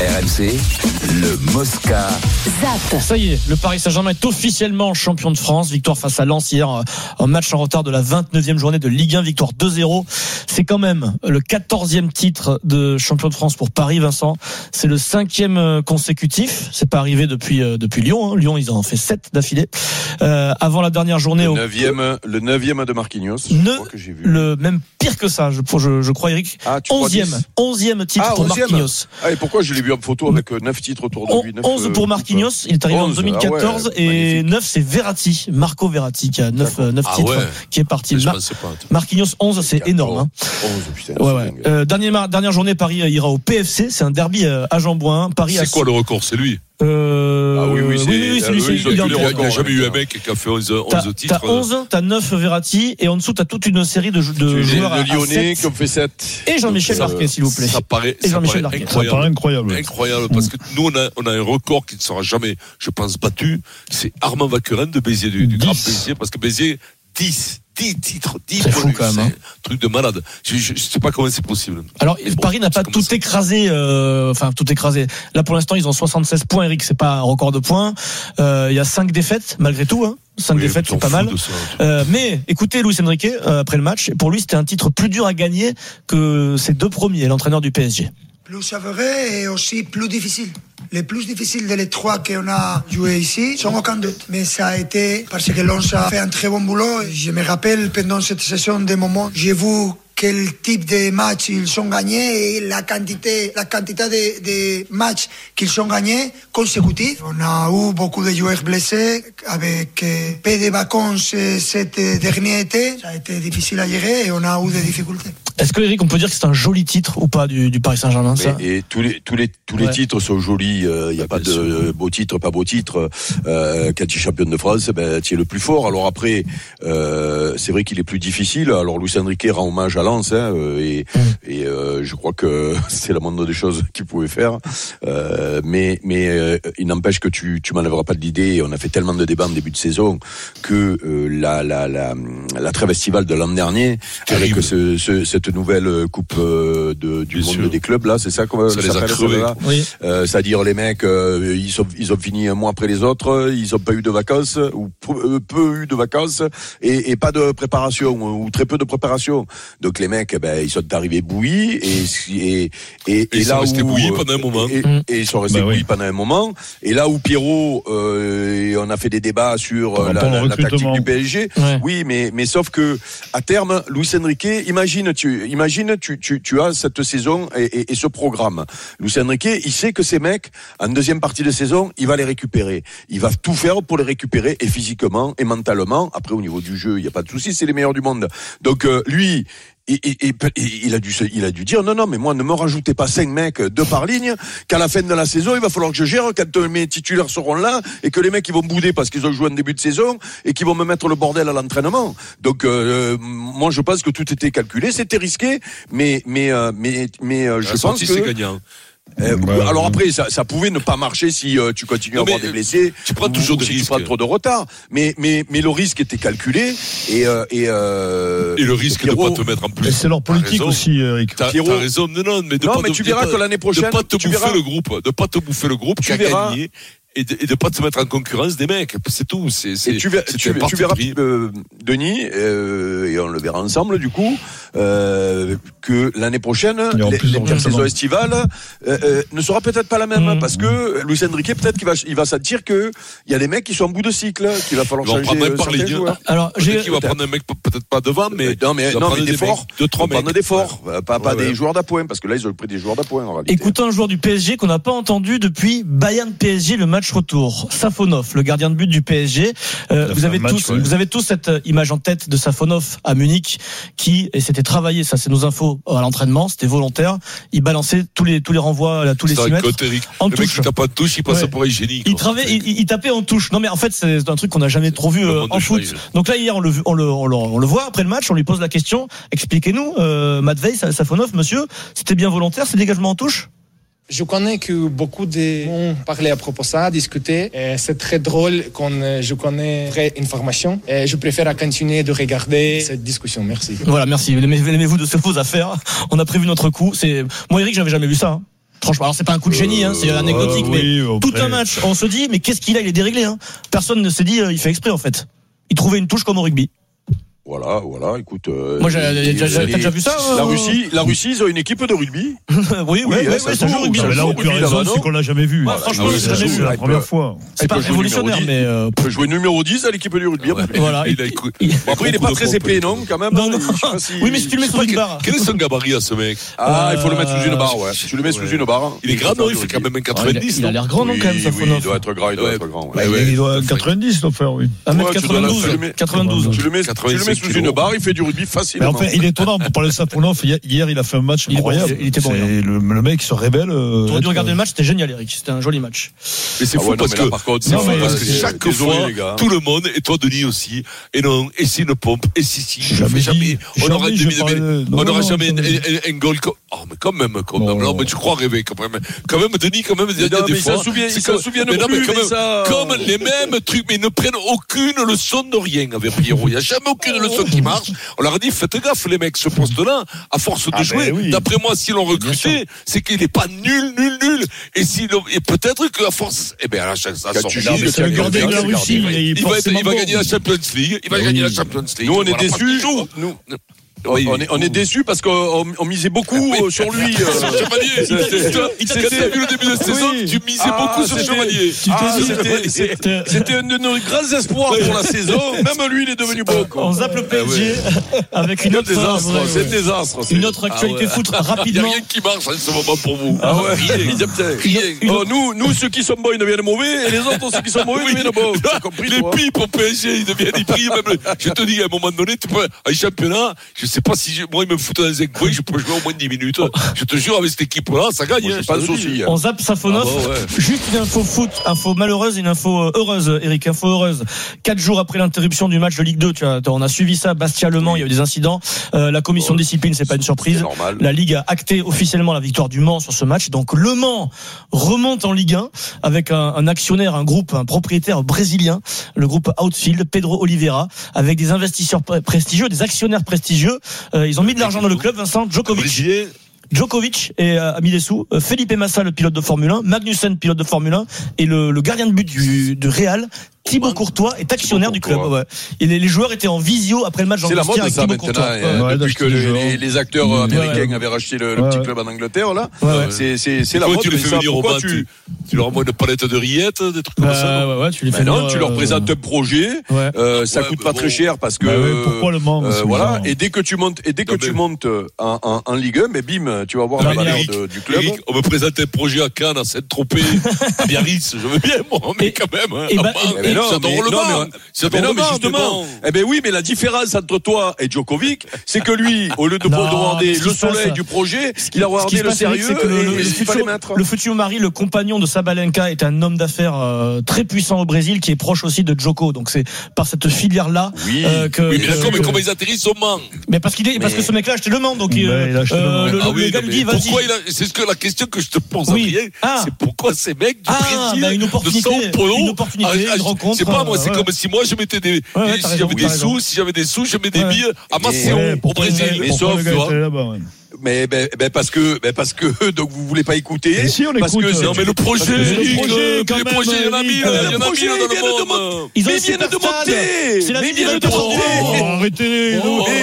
R M C, le Mosca. Zap. Ça y est, le Paris Saint-Germain est officiellement champion de France. Victoire face à Lens hier en match en retard de la vingt-neuvième journée de Ligue un, victoire deux zéro. C'est quand même le quatorzième titre de champion de France pour Paris, Vincent. C'est le cinquième consécutif. C'est pas arrivé depuis depuis Lyon. Hein. Lyon, ils en ont fait sept d'affilée. Euh, avant la dernière journée, le neuvième, au... le neuvième de Marquinhos. Ne... Je crois que j'ai vu. Le même pire que ça. Je, je, je crois, Eric. Ah, onzième, onzième titre ah, pour onzième. Marquinhos. Ah, et pourquoi je l'ai vu en photo avec neuf titres autour de lui? onze pour Marquinhos. Il est arrivé onze, en deux mille quatorze ah ouais, et magnifique. neuf c'est Verratti, Marco Verratti qui a neuf, neuf ah titres, ouais. qui est parti. Mar- Marquinhos onze, c'est quatorze, énorme. Hein. onze, putain, ouais, ouais. Euh, dernière, dernière journée, Paris ira au P F C. C'est un derby à Jean-Bouin. Paris. C'est quoi le record? C'est lui. Euh... Ah oui, oui, c'est, oui, oui, c'est, lui, oui, c'est, il n'y a jamais eu un mec qui a fait onze, onze titres. T'as onze, t'as neuf Verratti, et en dessous, t'as toute une série de, de joueurs à, de Lyonnais qui ont fait sept. Et Jean-Michel Larquet, s'il vous plaît. Ça paraît, et Jean-Michel ça paraît incroyable. Ça paraît incroyable. Incroyable, parce que nous, on a, on a un record qui ne sera jamais, je pense, battu. C'est Armand Vacqueren de Béziers, du, du Grand Béziers, parce que Béziers, dix. dix titres, dix c'est fou quand même. Hein. Truc de malade. Je, je, je sais pas comment c'est possible. Alors bon, Paris n'a pas tout ça. écrasé, euh, enfin tout écrasé. Là pour l'instant ils ont soixante-seize points. Eric, c'est pas un record de points. Euh, il y a cinq défaites malgré tout. Hein. cinq oui, défaites, c'est pas mal. Euh, mais écoutez Luis Enrique euh, après le match. Pour lui c'était un titre plus dur à gagner que ses deux premiers, l'entraîneur du P S G. Plus savoureux et aussi plus difficile. Les plus difficiles de les trois qu'on a joué ici, sans aucun doute. Mais ça a été parce que Lens a fait un très bon boulot. Je me rappelle pendant cette saison des moments, j'ai vu quel type de match ils ont gagné et la quantité, la quantité de, de matchs qu'ils ont gagnés consécutifs. On a eu beaucoup de joueurs blessés avec peu de vacances cet dernier été. Ça a été difficile à gérer et on a eu des difficultés. Est-ce que Eric, on peut dire que c'est un joli titre ou pas du, du Paris Saint-Germain ça? Et, et tous les tous les tous les ouais. titres sont jolis. Il euh, n'y a pas de sûr. beau titre, pas beau titre. Euh, quand tu es champion de France, ben tu es le plus fort. Alors après, euh, c'est vrai qu'il est plus difficile. Alors Luis Enrique rend hommage à Lens hein, et, mmh. et euh, je crois que c'est la moindre des choses qu'il pouvait faire. Euh, mais mais euh, il n'empêche que tu tu m'enlèveras pas de l'idée. On a fait tellement de débats en début de saison que euh, la la la la trêve estivale de l'an dernier avec ce, ce cette nouvelle coupe de du Bien monde sûr. des clubs là, c'est ça qu'on ça, ça les a crevés. Là oui. euh, c'est-à-dire les mecs euh, ils sont ils ont fini un mois après les autres, ils ont pas eu de vacances ou peu, peu eu de vacances et, et pas de préparation ou très peu de préparation. Donc les mecs ben ils sont arrivés bouillis et et et, et, et là ils sont restés où bouillis pendant un moment et, et, et ils sont restés bah, bouillis oui. pendant un moment et là où Pierrot euh, on a fait des débats sur euh, la, la, la tactique du P S G. Ouais. Oui, mais mais sauf que à terme Luis Enrique, imagine tu imagine tu tu tu as cette saison et, et, et ce programme. Luis Enrique, il sait que ces mecs en deuxième partie de saison, il va les récupérer. Il va tout faire pour les récupérer et physiquement et mentalement. Après au niveau du jeu, il y a pas de souci, c'est les meilleurs du monde. Donc euh, lui Et, et, et, il a dû, il a dû dire non, non, mais moi, ne me rajoutez pas cinq mecs, deux par ligne, qu'à la fin de la saison, il va falloir que je gère quand mes titulaires seront là et que les mecs, ils vont bouder parce qu'ils ont joué en début de saison et qu'ils vont me mettre le bordel à l'entraînement. Donc, euh, moi, je pense que tout était calculé, c'était risqué, mais, mais, euh, mais, mais, euh, je pense que c'est gagnant. Euh, bah, alors après, ça, ça pouvait ne pas marcher si euh, tu continues non, à avoir des blessés. Tu prends toujours des si risques. Tu prends trop de retard. Mais, mais, mais le risque était calculé et euh, et, euh, et le risque Pierrot, de ne pas te mettre en plus. Et c'est leur politique aussi, Eric. T'as, t'as raison. Non, non, mais de non, pas mais te, tu verras que l'année prochaine, de pas te tu bouffer verras. le groupe, de pas te bouffer le groupe, tu as gagné. Et de, et de pas te mettre en concurrence des mecs, c'est tout. C'est, c'est, et tu verras, tu, tu verras euh, Denis, euh, et on le verra ensemble du coup, euh, que l'année prochaine, la saison estivale euh, euh, ne sera peut-être pas la même, mmh. parce que Luis Enrique peut-être qu'il va, il va sentir que il y a des mecs qui sont en bout de cycle, qu'il va falloir changer prendre un par certains joueurs. Alors, j'ai qui va prendre un mec peut-être pas devant, mais non, mais non, mais des forts, de trois mecs, prendre des forts, ouais. pas pas ouais, des ouais. joueurs d'appoint, parce que là ils ont pris des joueurs d'appoint en réalité. Écoutons un joueur du P S G qu'on n'a pas entendu depuis Bayern P S G, le match retour. Safonov, le gardien de but du P S G. Euh, vous avez tous, ouais. vous avez tous cette image en tête de Safonov à Munich, qui, et c'était travaillé, ça c'est nos infos à l'entraînement, c'était volontaire. Il balançait tous les tous les renvois, là, tous les six mètres. En le touche. mec qui tape pas de touche, il passe ouais. pour hygiénique. Il, travaille, il, il tapait en touche. Non mais en fait c'est un truc qu'on n'a jamais trop vu euh, en foot. Choix, donc là hier on le, on le on le on le voit après le match, on lui pose la question. Expliquez-nous, euh, Matvei Safonov, monsieur, c'était bien volontaire, ces dégagements en touche? Je connais que beaucoup de ont parlé à propos de ça, discuté. Et c'est très drôle quand je connais vraie information. Et je préfère continuer de regarder cette discussion. Merci. Voilà, merci. Aimez-vous de ce faux affaires. On a prévu notre coup. C'est moi, Eric, j'avais jamais vu ça. Hein. Franchement, alors c'est pas un coup de génie, hein, c'est anecdotique, euh, oui, mais après... tout un match, on se dit, mais qu'est-ce qu'il a, il est déréglé. Hein. Personne ne s'est dit, euh, il fait exprès en fait. Il trouvait une touche comme au rugby. Voilà, voilà, écoute. Euh, Moi, j'ai, j'ai, j'ai, t'as déjà vu ça La euh... Russie, la Russie, ils ont une équipe de rugby. oui, oui, oui, oui, ça joue au rugby. Mais là où tu as raison, c'est qu'on l'a jamais vu. Ouais, franchement, ah, c'est jamais vu la première fois. C'est pas révolutionnaire, mais. Euh... Il peut jouer numéro dix à l'équipe du rugby. Voilà. Après, il est pas très épais, non, quand même. Non, non. Oui, mais si tu le mets sous une barre. Quel est son gabarit à ce mec? Ah, il faut le mettre sous une barre, ouais. Tu le mets sous une barre. Il est grand, non? Il fait quand même un quatre-vingt-dix. Il a l'air grand, non, quand même, Safonov. Il doit être grand, il doit être grand. Il doit quatre-vingt-dix, il doit faire, oui. un mètre quatre-vingt-douze. Tu le mets sous une barre, il fait du rugby facilement. Mais enfin, il est étonnant pour parler de Safonov. Hier, il a fait un match incroyable. Il était bon. Le, le mec qui se révèle. Euh, tu aurais dû regarder le match, c'était génial, Eric. C'était un joli match. Mais c'est ah fou ouais, parce, non, que, par contre, c'est non, fou parce que chaque fois, tout le monde, et toi Denis aussi, et non, et c'est une pompe, et si, si, jamais, jamais, on n'aura jamais un goal. Oh, mais quand même, quand même, non, mais tu crois rêver quand même. Quand même, Denis, quand même, il y a des fois. Ils s'en souviennent plus, mais ça. Comme les mêmes trucs, mais ils ne prennent aucune leçon de rien avec Pierrot. Il n'y a jamais aucune leçon qui marche. On leur a dit, faites gaffe, les mecs, ce poste-là, à force de ah jouer, ben oui. d'après moi, s'ils l'ont recruté, c'est qu'il n'est pas nul, nul, nul. Et, si et peut-être qu'à force, eh bien, à la chance, ça sort. C'est le gardien de la Russie. Il va, il va gagner la Champions League. Il va gagner la Champions League. Nous, on est déçus. Nous. Oui, on est, on est déçus parce qu'on on misait beaucoup oui. sur lui. Euh, sur Chevalier. Quand tu as vu le début de saison, oui. tu misais ah, beaucoup sur Chevalier. Ah, c'était, c'était, c'était un de nos grands espoirs pour la saison. Même lui, il est devenu beau. On zappe le P S G ah, ouais. avec une autre désastre. C'est désastre. Une autre actualité ah, ouais. foot rapidement. Il n'y a rien qui marche en ce moment pour vous. Ah ouais. Oh, nous, nous, ceux qui sont bons, ils deviennent mauvais, et les autres, ceux qui sont mauvais, ils deviennent bons. Les pipes au P S G, ils deviennent des prix. Je te dis, à un moment donné, tu peux, un championnat, je sais pas si je, moi, il me fout dans un coin, je peux jouer au moins dix minutes. Je te jure, avec cette équipe-là, ça gagne. Ouais, pas de souci. On zappe Safonov. Ah bah ouais. Juste une info foot, info malheureuse, une info heureuse, Eric, info heureuse. Quatre jours après l'interruption du match de Ligue deux, tu vois, on a suivi ça, Bastia-Le Mans, oui. il y a eu des incidents. Euh, la commission de discipline, c'est pas une surprise. La Ligue a acté officiellement la victoire du Mans sur ce match. Donc, Le Mans remonte en Ligue un avec un, un actionnaire, un groupe, un propriétaire brésilien, le groupe Outfield, Pedro Oliveira, avec des investisseurs prestigieux, des actionnaires prestigieux. Euh, ils ont mis de l'argent dans le club, Vincent. Djokovic. Djokovic et, euh, a mis des sous. Euh, Felipe Massa, le pilote de Formule un. Magnussen, pilote de Formule un. Et le, le gardien de but du, de Real, Thibaut Courtois, est actionnaire du club. Ouais. Et les, les joueurs étaient en visio après le match. C'est la mode de ça maintenant. Euh, ouais, depuis que les, les, les acteurs mmh. américains ouais. avaient racheté le, le ouais. petit club en Angleterre, là, ouais, ouais. c'est, c'est, c'est la mode. Tu les fais venir au banc, tu, tu leur envoies une palette de rillettes, des trucs comme bah, ça. Ouais, ouais, tu les fais non, tu leur présentes un projet. Ça coûte pas très cher parce que. Pourquoi le Mans? Voilà. Et dès que tu montes, et dès que tu montes en Ligue un, mais bim, tu vas voir la valeur du club. On me présente un projet à Cannes, à Saint-Tropez, à Biarritz. Je veux bien, moi, mais quand même. J'adore le Mans. Mais, mais non, mais justement, eh ben oui, mais la différence entre toi et Djokovic, c'est que lui, au lieu de regarder le soleil du projet, il a regardé le sérieux et le futur, le futur mari, le compagnon de Sabalenka, est un homme d'affaires euh, très puissant au Brésil, qui est proche aussi de Djoko. Donc c'est par cette filière-là oui. euh, que. Oui, mais d'accord, mais comment ils atterrissent au Mans? Mais parce qu'il est, mais... parce que ce mec-là a acheté le Mans, donc il, euh, euh, le, ah oui, le gars lui dit, vas-y. Pourquoi il a, c'est ce que la question que je te pose, oui. Adrien, ah. c'est pourquoi ces mecs du ah, Brésil, bah une opportunité, de São Paulo, une opportunité, ah, une rencontre. C'est pas moi, c'est comme si moi je mettais des, ouais, si j'avais des sous, si j'avais des sous, je mets des billes à Maceió, au Brésil. Mais sauf, tu vois. Mais ben, ben parce que ben parce que donc vous voulez pas écouter si on parce écoute, que non mais le projet, le projet les projets il y en a mille, il y en a mille dans le monde. Ils viennent de monter. C'est la vie de monter. Arrêtez.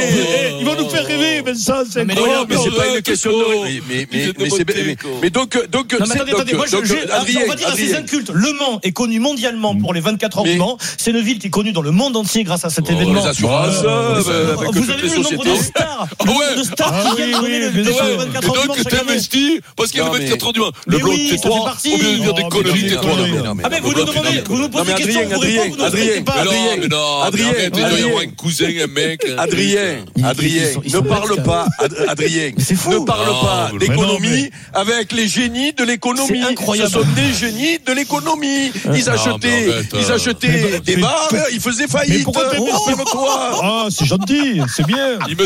Ils vont nous faire rêver, mais ça c'est incroyable. Mais c'est pas une question de mais mais mais c'est mais donc donc non mais attendez attendez moi je on va dire à ces incultes, Le Mans est connu mondialement pour les vingt-quatre heures du Mans. C'est une ville qui est connue dans le monde entier grâce à cet événement. Les assurances avec vous avez le nombre de stars, de stars qui viennent et donc t'investis parce qu'il y a le vingt-quatre heures du Mans. Le bloc, tais-toi. Au lieu de dire des conneries, tais-toi. Ah mais vous nous demandez, vous nous posez des questions, vous répondez, vous ne répondez pas. Mais non, Adrien, il doit y avoir un cousin, un mec. Adrien, Adrien, ne parle pas, Adrien, ne parle pas d'économie avec les génies de l'économie. Ce sont des génies de l'économie. Ils achetaient, ils achetaient des bars, ils faisaient faillite. Ah, c'est gentil, c'est bien. Il me tarde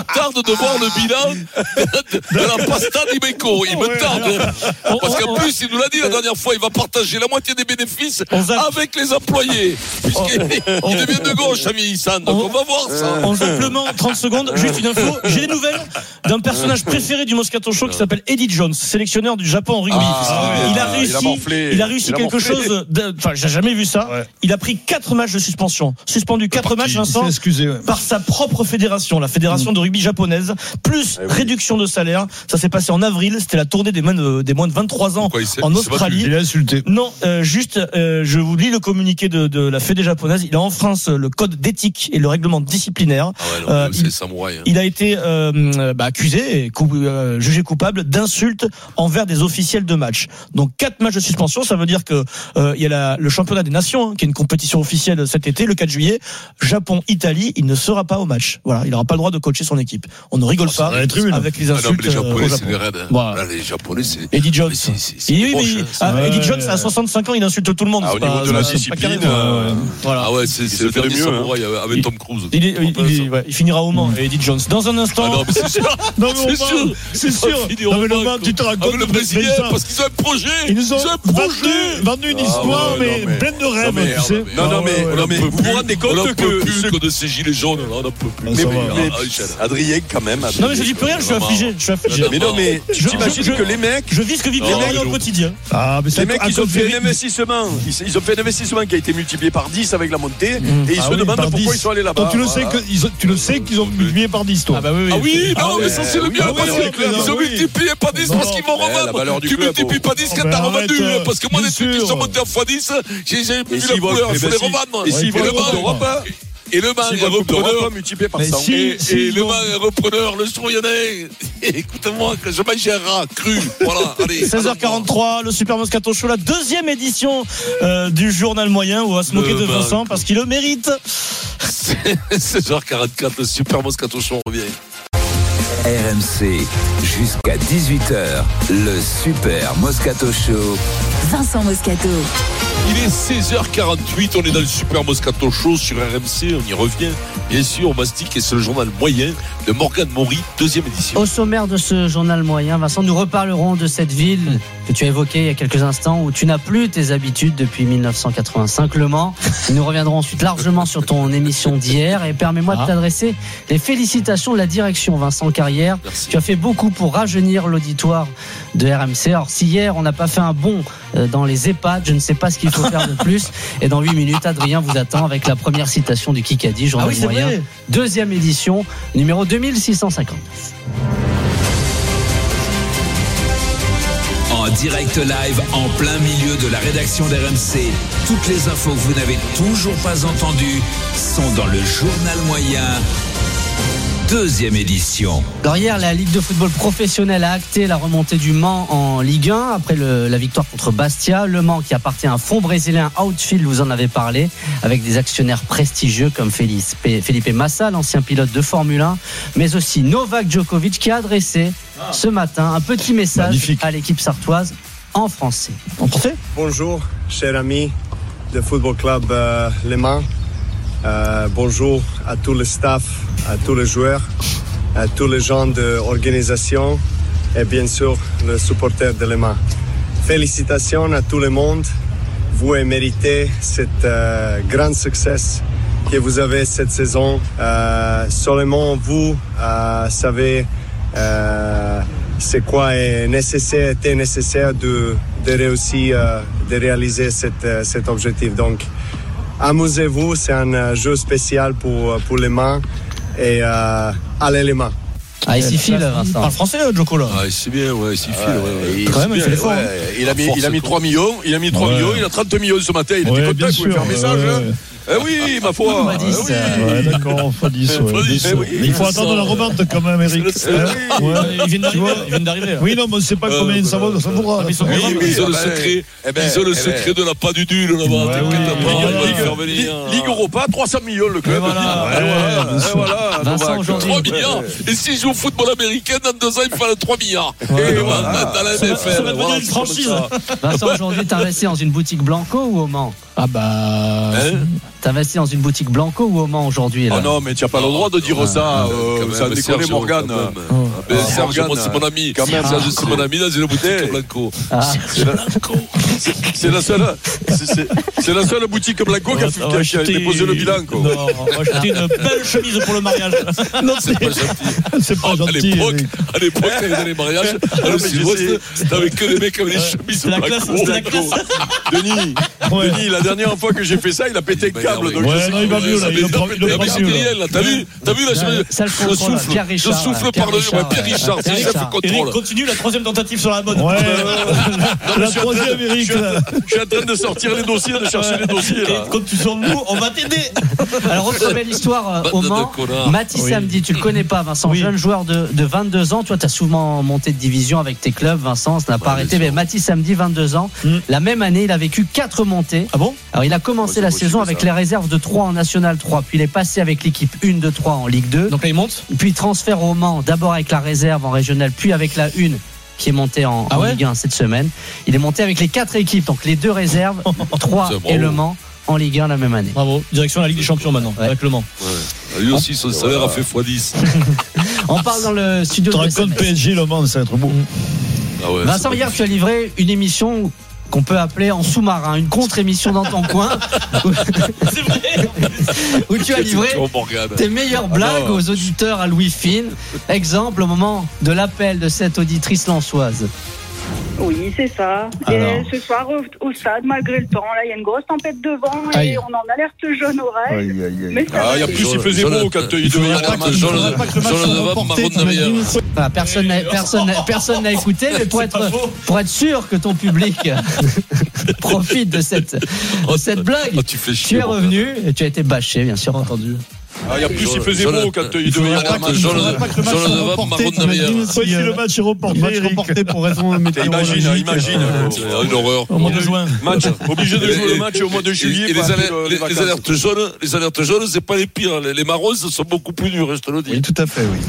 de voir le bilan de, de la pasta d'Imeco. Il me tarde. Parce qu'en plus, il nous l'a dit la dernière fois, il va partager la moitié des bénéfices avec les employés. Puisqu'il il devient de gauche, ami Issan. Donc on, on va voir ça. En simplement trente secondes, juste une info. J'ai des nouvelles d'un personnage préféré du Moscato Show qui s'appelle Eddie Jones, sélectionneur du Japon en rugby. Ah, il, a réussi, il, a il a réussi il a quelque chose. De, enfin, j'ai jamais vu ça. Ouais. Il a pris quatre matchs de suspension. Suspendu quatre matchs, Vincent, excusé, ouais. par sa propre fédération, la fédération mmh. de rugby japonaise, plus ah, oui. réduction de salaire. Ça s'est passé en avril. C'était la tournée des moins de, des moins de vingt-trois ans en Australie. Il a insulté. Non, euh, juste, euh, je vous lis le communiqué de, de la fédé japonaise. Il a enfreint le code d'éthique et le règlement disciplinaire. Ah ouais, non, euh, c'est il, samouraï, hein. il a été euh, bah, accusé et coup, euh, jugé coupable d'insultes envers des officiels de match. Donc quatre matchs de suspension, ça veut dire que euh, il y a la, le championnat des nations, hein, qui est une compétition officielle cet été, le quatre juillet. Japon-Italie, il ne sera pas au match. Voilà, il n'aura pas le droit de coacher son équipe. On ne rigole oh, pas avec les insultes. Ah non, les Japonais, c'est des raids. Voilà. Là, les Japonais, c'est. Eddie Jones. C'est, c'est, c'est oui, proche, mais, ah, ouais. Eddie Jones, à soixante-cinq ans, il insulte tout le monde. Ah, au niveau pas, de la discipline. Euh, voilà. Ah ouais, c'est, c'est le dernier samouraï avec Tom Cruise. Il, il, il, ouais, il finira au Mans, Eddie Jones. Dans un instant. Ah non, mais c'est sûr. Non, mais c'est sûr. C'est sûr. Non, mais le Mans, tu te racontes. Le Brésilien, parce qu'ils ont un projet. Ils nous ont vendu une histoire, mais pleine de rêves, tu sais. Non, non, mais vous vous rendez compte que de ces gilets jaunes, on n'en peut plus. Mais Adrien, quand même. Non, mais je dis plus rien, je suis affligé. Je suis affligé. Mais non, mais tu t'imagines que les mecs. Je vis ce que vit Pierre au quotidien. Ah, mais les mecs, ils ont fait un investissement. Ils ont fait un investissement qui a été multiplié par dix avec la montée. Et ils se demandent pourquoi ils sont allés là-bas. Tu le sais tu le sais qu'ils ont multiplié par dix, toi. Ah oui, non, mais ça c'est le bien. Ils ont multiplié par dix parce qu'ils vont revendre. Tu multiplies pas dix quand t'as revendu. Parce que moi, les trucs qui sont montés en fois dix, j'ai vu la couleur, il faut les revendre. Et s'ils vont Et le man est repreneur, multiplié par cent. Si, et, si et le man est repreneur, le Stroyonnais. Écoute-moi, que je mange un rat cru. Voilà, allez. seize heures quarante-trois, le Super Moscato Show, la deuxième édition euh, du journal moyen où on va se moquer le de Vincent man. Parce qu'il le mérite. seize heures quarante-quatre, le Super Moscato Show revient. R M C, jusqu'à dix-huit heures, le Super Moscato Show. Vincent Moscato. Il est seize heures quarante-huit, on est dans le Super Moscato Show sur R M C, on y revient. Bien sûr, Mastic, et c'est le journal moyen de Morgane Maury, deuxième édition. Au sommaire de ce journal moyen, Vincent, nous reparlerons de cette ville que tu as évoquée il y a quelques instants, où tu n'as plus tes habitudes depuis dix-neuf cent quatre-vingt-cinq, Le Mans. Nous reviendrons ensuite largement sur ton émission d'hier, et permets-moi ah. de t'adresser les félicitations de la direction, Vincent Carrière. Merci. Tu as fait beaucoup pour rajeunir l'auditoire de R M C. Alors si hier on n'a pas fait un bond dans les EHPAD, je ne sais pas ce qu'il faut faire de plus. Et dans huit minutes, Adrien vous attend avec la première citation du Kikadi, journal ah oui, moyen, vrai. Deuxième édition, numéro deux mille six cent cinquante-neuf. En direct live, en plein milieu de la rédaction d'R M C, toutes les infos que vous n'avez toujours pas entendues sont dans le journal moyen. Deuxième édition. Alors hier, la Ligue de football professionnel a acté la remontée du Mans en Ligue un après le, la victoire contre Bastia. Le Mans qui appartient à un fonds brésilien Outfield, vous en avez parlé, avec des actionnaires prestigieux comme Felipe, Felipe Massa, l'ancien pilote de Formule un, mais aussi Novak Djokovic qui a adressé ce matin un petit message Magnifique. à l'équipe sartoise en français. En français ? Bonjour, chers amis de Football Club euh, Le Mans. Euh, bonjour à tout le staff, à tous les joueurs, à tous les gens de l'organisation et bien sûr les supporters de Le Mans. Félicitations à tout le monde. Vous avez mérité cet euh, grand succès que vous avez cette saison. Euh, seulement vous euh, savez euh, c'est quoi est nécessaire, était nécessaire de, de réussir, euh, de réaliser cet, euh, cet objectif. Donc, amusez-vous, c'est un jeu spécial pour, pour les mains et euh, allez les mains. Ah, il s'y file, Vincent. Il parle français, Djoko, là. Ah, c'est bien, ouais, il s'y file. Ouais, ouais. Il, Quand même, il fait l'effort. Ouais. Il a mis, il a mis trois millions, il a mis trois ouais. millions, il a trente millions ce matin, il ouais, était content, il pouvait faire un message. Ouais, ouais. Eh oui, ma foi. Ah, dix, oui. Ouais, d'accord, fois dix. Ouais. dix, ouais. Mais il faut attendre la revente quand même, Eric. Ils viennent d'arriver. Ils viennent d'arriver. Oui, non, mais on ne sait pas combien ça vaut. Ça vaudra. Ils ont le secret. Ils ont le secret de la pas du nul là-bas. Ligue Europa, trois cents millions le club. Voilà. Vincent aujourd'hui. trois milliards. Et s'ils jouent au football américain, dans deux ans, il fallait trois milliards. Et voilà. Dans la N F L. Ça va devenir une franchise. Vincent, aujourd'hui, t'as resté dans une boutique Blanco ou au Mans? Ah bah. T'investis dans une boutique Blanco ou au Mans aujourd'hui là? Ah non, mais tu n'as pas le droit de dire ça. Ça déconne, Morgane. Serge, moi, c'est mon ami. Quand même, Serge, c'est mon ami dans une boutique Blanco. C'est la seule. C'est la seule boutique Blanco qui a déposé le bilan. Non, on va acheter une belle chemise pour le mariage. Non, c'est pas gentil. C'est pas gentil. À l'époque, à l'époque, quand il y avait les mariages, t'avais que des mecs avec des chemises Blanco. Denis, Denis, la dernière fois que j'ai fait ça, il a pété le câble. Ouais, non, il va mieux là. Il va mieux. T'as vu, t'as vu la chemise? Je souffle, je souffle par le. Pierre Richard, c'est chef de contrôle. Eric continue la troisième tentative sur la bonne. Ouais. La troisième, Eric. Je suis en train de sortir les dossiers, de chercher les dossiers. Et quand tu sors de nous, on va t'aider. Alors, autre belle histoire au Mans. Mathis Samedi, tu le connais pas, Vincent, jeune joueur de, de vingt-deux ans. Toi, tu as souvent monté de division avec tes clubs, Vincent, ça n'a pas arrêté. Mais Mathis Samedi, vingt-deux ans. Mm. La même année, il a vécu quatre montées. Ah bon? Alors, il a commencé la saison avec ça. Les réserves de Troyes en National trois, puis il est passé avec l'équipe un de Troyes en Ligue deux. Donc là, il monte. Puis transfert au Mans, d'abord avec la réserve en régional, puis avec la un qui est montée en, ah en ouais Ligue un cette semaine. Il est monté avec les quatre équipes, donc les deux réserves, Troyes et Le Mans en Ligue un la même année. Bravo. Direction la Ligue des Champions maintenant, ouais. Avec Le Mans. Ouais. Lui aussi, son salaire a fait fois dix. On parle dans le studio de racontes P S G, Le Mans, ça va être beau. Ah ouais, Vincent, hier, tu as livré une émission qu'on peut appeler en sous-marin, une contre-émission dans ton coin. C'est vrai. Où tu as livré tes meilleures blagues aux auditeurs à Louis Fine. Exemple au moment de l'appel de cette auditrice lensoise. Oui, c'est ça. Alors. Et ce soir, au, au stade, malgré le temps, là, il y a une grosse tempête de vent et aïe. On en alerte jaune oreille. Aïe, aïe, aïe. Mais ça ah, il y a plus, il faisait beau quand il devait y avoir jaune de vent, marron derrière. Voilà, personne n'a personne, personne n'a écouté, mais pour être, pour être sûr que ton public profite de cette, de cette blague, oh, tu, tu es revenu et tu as été bâché, bien sûr, entendu. Ah, il y a plus, il faisait beau quand il devait y avoir jaune de vent, marron derrière. Si le match est reporté, match reporté pour raison météorologique. Imagine, imagine. Une horreur. Au mois de juin. Match, obligé de jouer le match au mois de juillet. Et les alertes jaunes, les alertes jaunes, c'est pas les pires. Les marrons, ce sont beaucoup plus durs, je te le dis. Oui, tout à fait, oui.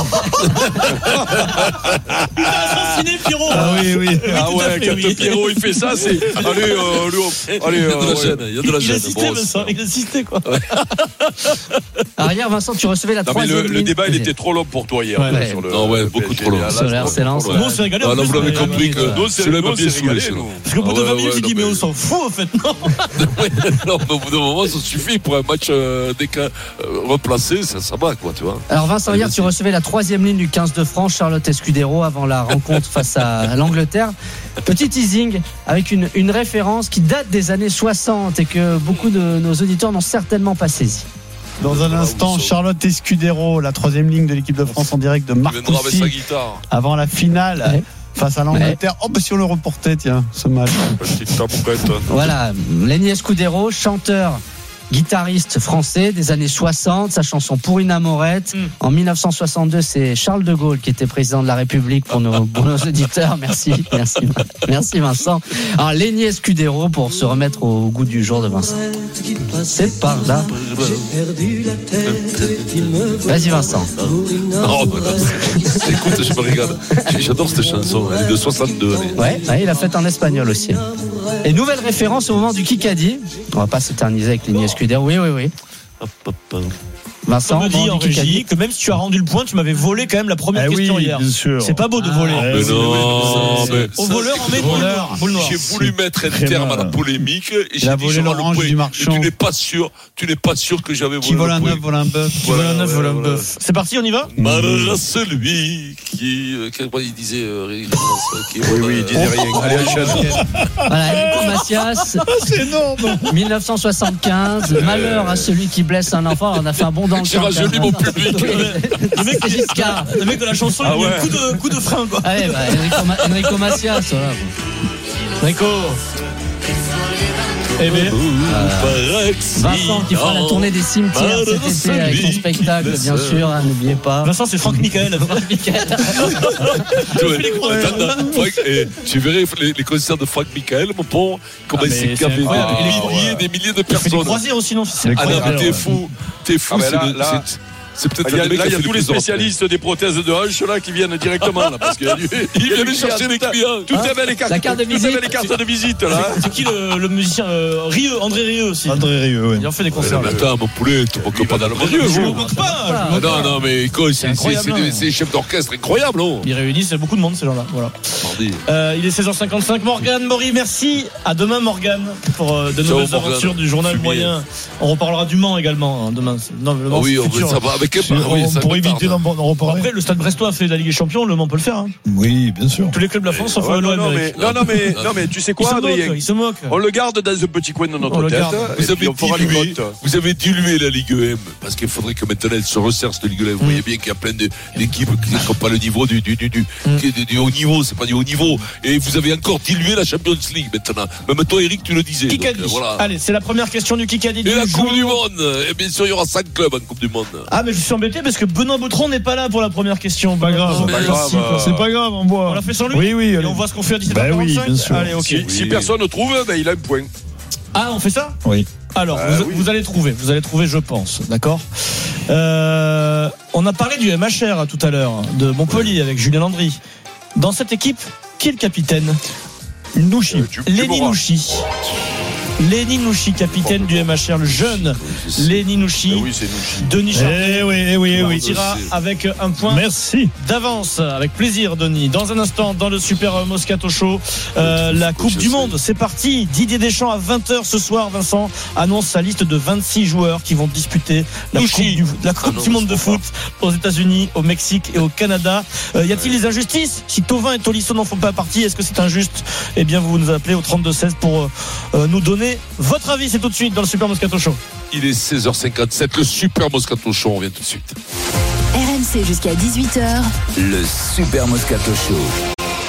Il a assassiné Pierrot. Ah oui, oui. Ah ouais, quand Pierrot il fait ça, c'est. Allez, allez, il y a de la gêne. Il y a de la gêne. Il insistait, Vincent. Il insistait, quoi. Alors hier, Vincent, tu recevais la non, troisième le, le débat, il était trop long pour toi hier. Ouais, ouais. Sur le, non, ouais, beaucoup trop long. Sur l'air, c'est lent. Nous, on s'est régalé. Ah, là, vous l'avez compris que c'est le papier saoulé. Parce qu'au bout de vingt minutes, il dit, mais on s'en fout, en fait. Non, non, mais au bout d'un moment, ça suffit pour un match replacé, ça va, quoi, tu vois. Alors, Vincent, hier, tu recevais la troisième ligne du quinze de France, Charlotte Escudero, avant la rencontre face à l'Angleterre. Petit teasing avec une, une référence qui date des années soixante et que beaucoup de nos auditeurs n'ont certainement pas saisi. Dans un instant, Charlotte Escudero, la troisième ligne de l'équipe de France en direct de Marcoussis, avant la finale ouais. face à l'Angleterre. Ouais. Oh, bah si on le reportait, tiens, ce match. Voilà, Lenny Escudero, chanteur, guitariste français des années soixante, sa chanson Pour une amourette. Mm. En dix-neuf cent soixante-deux, c'est Charles de Gaulle qui était président de la République pour nos, pour nos auditeurs. Merci, merci, merci Vincent. Alors Lenny Escudero pour se remettre au goût du jour de Vincent. C'est par là. Vas-y Vincent. Non, bah, écoute, je me regarde. J'adore cette chanson. Elle est de soixante-deux. Ouais, ouais, il a fait en espagnol aussi. Et nouvelle référence au moment du Kikadi. On va pas s'éterniser avec Lenny Escudero. Oui, oui, oui. Hop, hop, hop. Vincent, on me dit en régie que même si tu as rendu le point, tu m'avais volé quand même la première eh question oui, hier. C'est pas beau de voler. Ah, mais non, mais au voleur, on met boule noire. J'ai voulu mettre un terme à la polémique et j'ai dit volé l'orange du marchand. Tu n'es pas sûr, tu n'es pas sûr que j'avais volé. Qui vole un œuf, vole un bœuf. Qui vole un œuf, vole un bœuf. C'est parti, on y va. Malheur à celui qui, comment il disait, oui, oui, il disait rien. Allez, enchaîne. Voilà, Enrico Macias. C'est énorme. dix-neuf cent soixante-quinze. Malheur à celui qui blesse un enfant. On a fait un bon dans le temps. Joli mon public. Le mec, le mec de la chanson, ah ouais. Il a eu un coup de, coup de frein, quoi. Allez, bah, Enrico, Ma- Enrico Macias, voilà. Enrico. Eh bien, euh, Vincent qui fera la tournée des cimetières cet été avec son spectacle, bien sûr, hein, n'oubliez pas. Vincent, c'est Franck Michael. Franck Michael. Tu verrais les, les concerts de Franck Michael, mon pauvre, comment ah, il s'est gavé des milliers, des milliers de personnes. Il fait des croisières aussi, non? Ah non, mais t'es fou, t'es fou. Ah, là, là, C'est peut-être il y a, là, il y a tous les spécialistes des prothèses de hanche là qui viennent directement là parce que ils viennent chercher les clients. Tout est belle les cartes. La carte de visite. Les cartes de visite là. C'est qui le, le musicien euh, Rieu, André Rieu aussi. André Rieu, oui. Il en fait des concerts. Ouais, attends, mon poulet, tu ne moques pas dans le Rieu. Je ne moque pas. Non, non, mais c'est des chefs d'orchestre incroyables. Ils réunissent beaucoup de monde ces gens-là. Voilà. Euh, il est seize heures cinquante-cinq. Morgane Maury, merci. À demain Morgane pour euh, de nouvelles Ciao, aventures Morgane. Du journal moyen. On reparlera du Mans également hein, demain. Non, le Mans, oh oui, on veut savoir avec un oui, pour éviter d'en reparler. Après, le Stade Brestois a fait la Ligue des Champions, le Mans peut le faire. Hein. Oui, bien sûr. Tous les clubs de la France sauf ouais, l'O M. Non, mais, non, non, mais, non, mais tu sais quoi, Adrien? Il se moque. On le garde dans un petit coin de notre tête. Vous avez, dilué, vous avez dilué la Ligue M parce qu'il faudrait que maintenant elle se resserre cette Ligue M. Vous voyez bien qu'il y a plein d'équipes qui n'ont pas le niveau du, du, du, du, mm. du, du haut niveau, c'est pas du haut niveau. Et vous avez encore dilué la Champions League maintenant. Même toi, Eric, tu le disais. Kikadi. Donc, voilà. Allez, c'est la première question du Kikadi. Et la Coupe du Monde. Et bien sûr, il y aura cinq clubs en Coupe du Monde. Ah, mais je suis embêté parce que Benoît Boutron n'est pas là pour la première question. Pas grave, c'est pas grave. C'est pas grave, on voit. On l'a fait sans lui. Oui, oui. Et on voit ce qu'on fait à dix-sept heures quarante-cinq. Bah oui, bien sûr. Allez, ok. Si, si personne ne trouve, ben, il a un point. Ah, on fait ça? Oui. Alors, euh, vous, oui. vous allez trouver, vous allez trouver, je pense, d'accord. Euh, on a parlé du M H R tout à l'heure, de Montpellier avec Julien Landry. Dans cette équipe, qui est le capitaine? Nouchi. Euh, Lenny Nouchi. Lenny Nouchi, capitaine du M H R, le jeune Lenny Nouchi. Oui, c'est Nouchi. Denis Charvet. Eh oui, eh oui, eh oui. Tira avec un point. Merci. D'avance, avec plaisir, Denis. Dans un instant, dans le Super Moscato Show, euh, la Coupe du Monde, c'est parti. Didier Deschamps à vingt heures ce soir, Vincent annonce sa liste de vingt-six joueurs qui vont disputer la Coupe, du, la coupe ah non, du Monde de foot aux États-Unis, au Mexique et au Canada. Euh, y a-t-il des injustices? Si Thauvin et Tolisso n'en font pas partie, est-ce que c'est injuste? Eh bien, vous nous appelez au trente-deux seize pour euh, nous donner votre avis. C'est tout de suite dans le Super Moscato Show. Il est seize heures cinquante-sept, le Super Moscato Show, on revient tout de suite. R M C jusqu'à dix-huit heures. Le Super Moscato Show.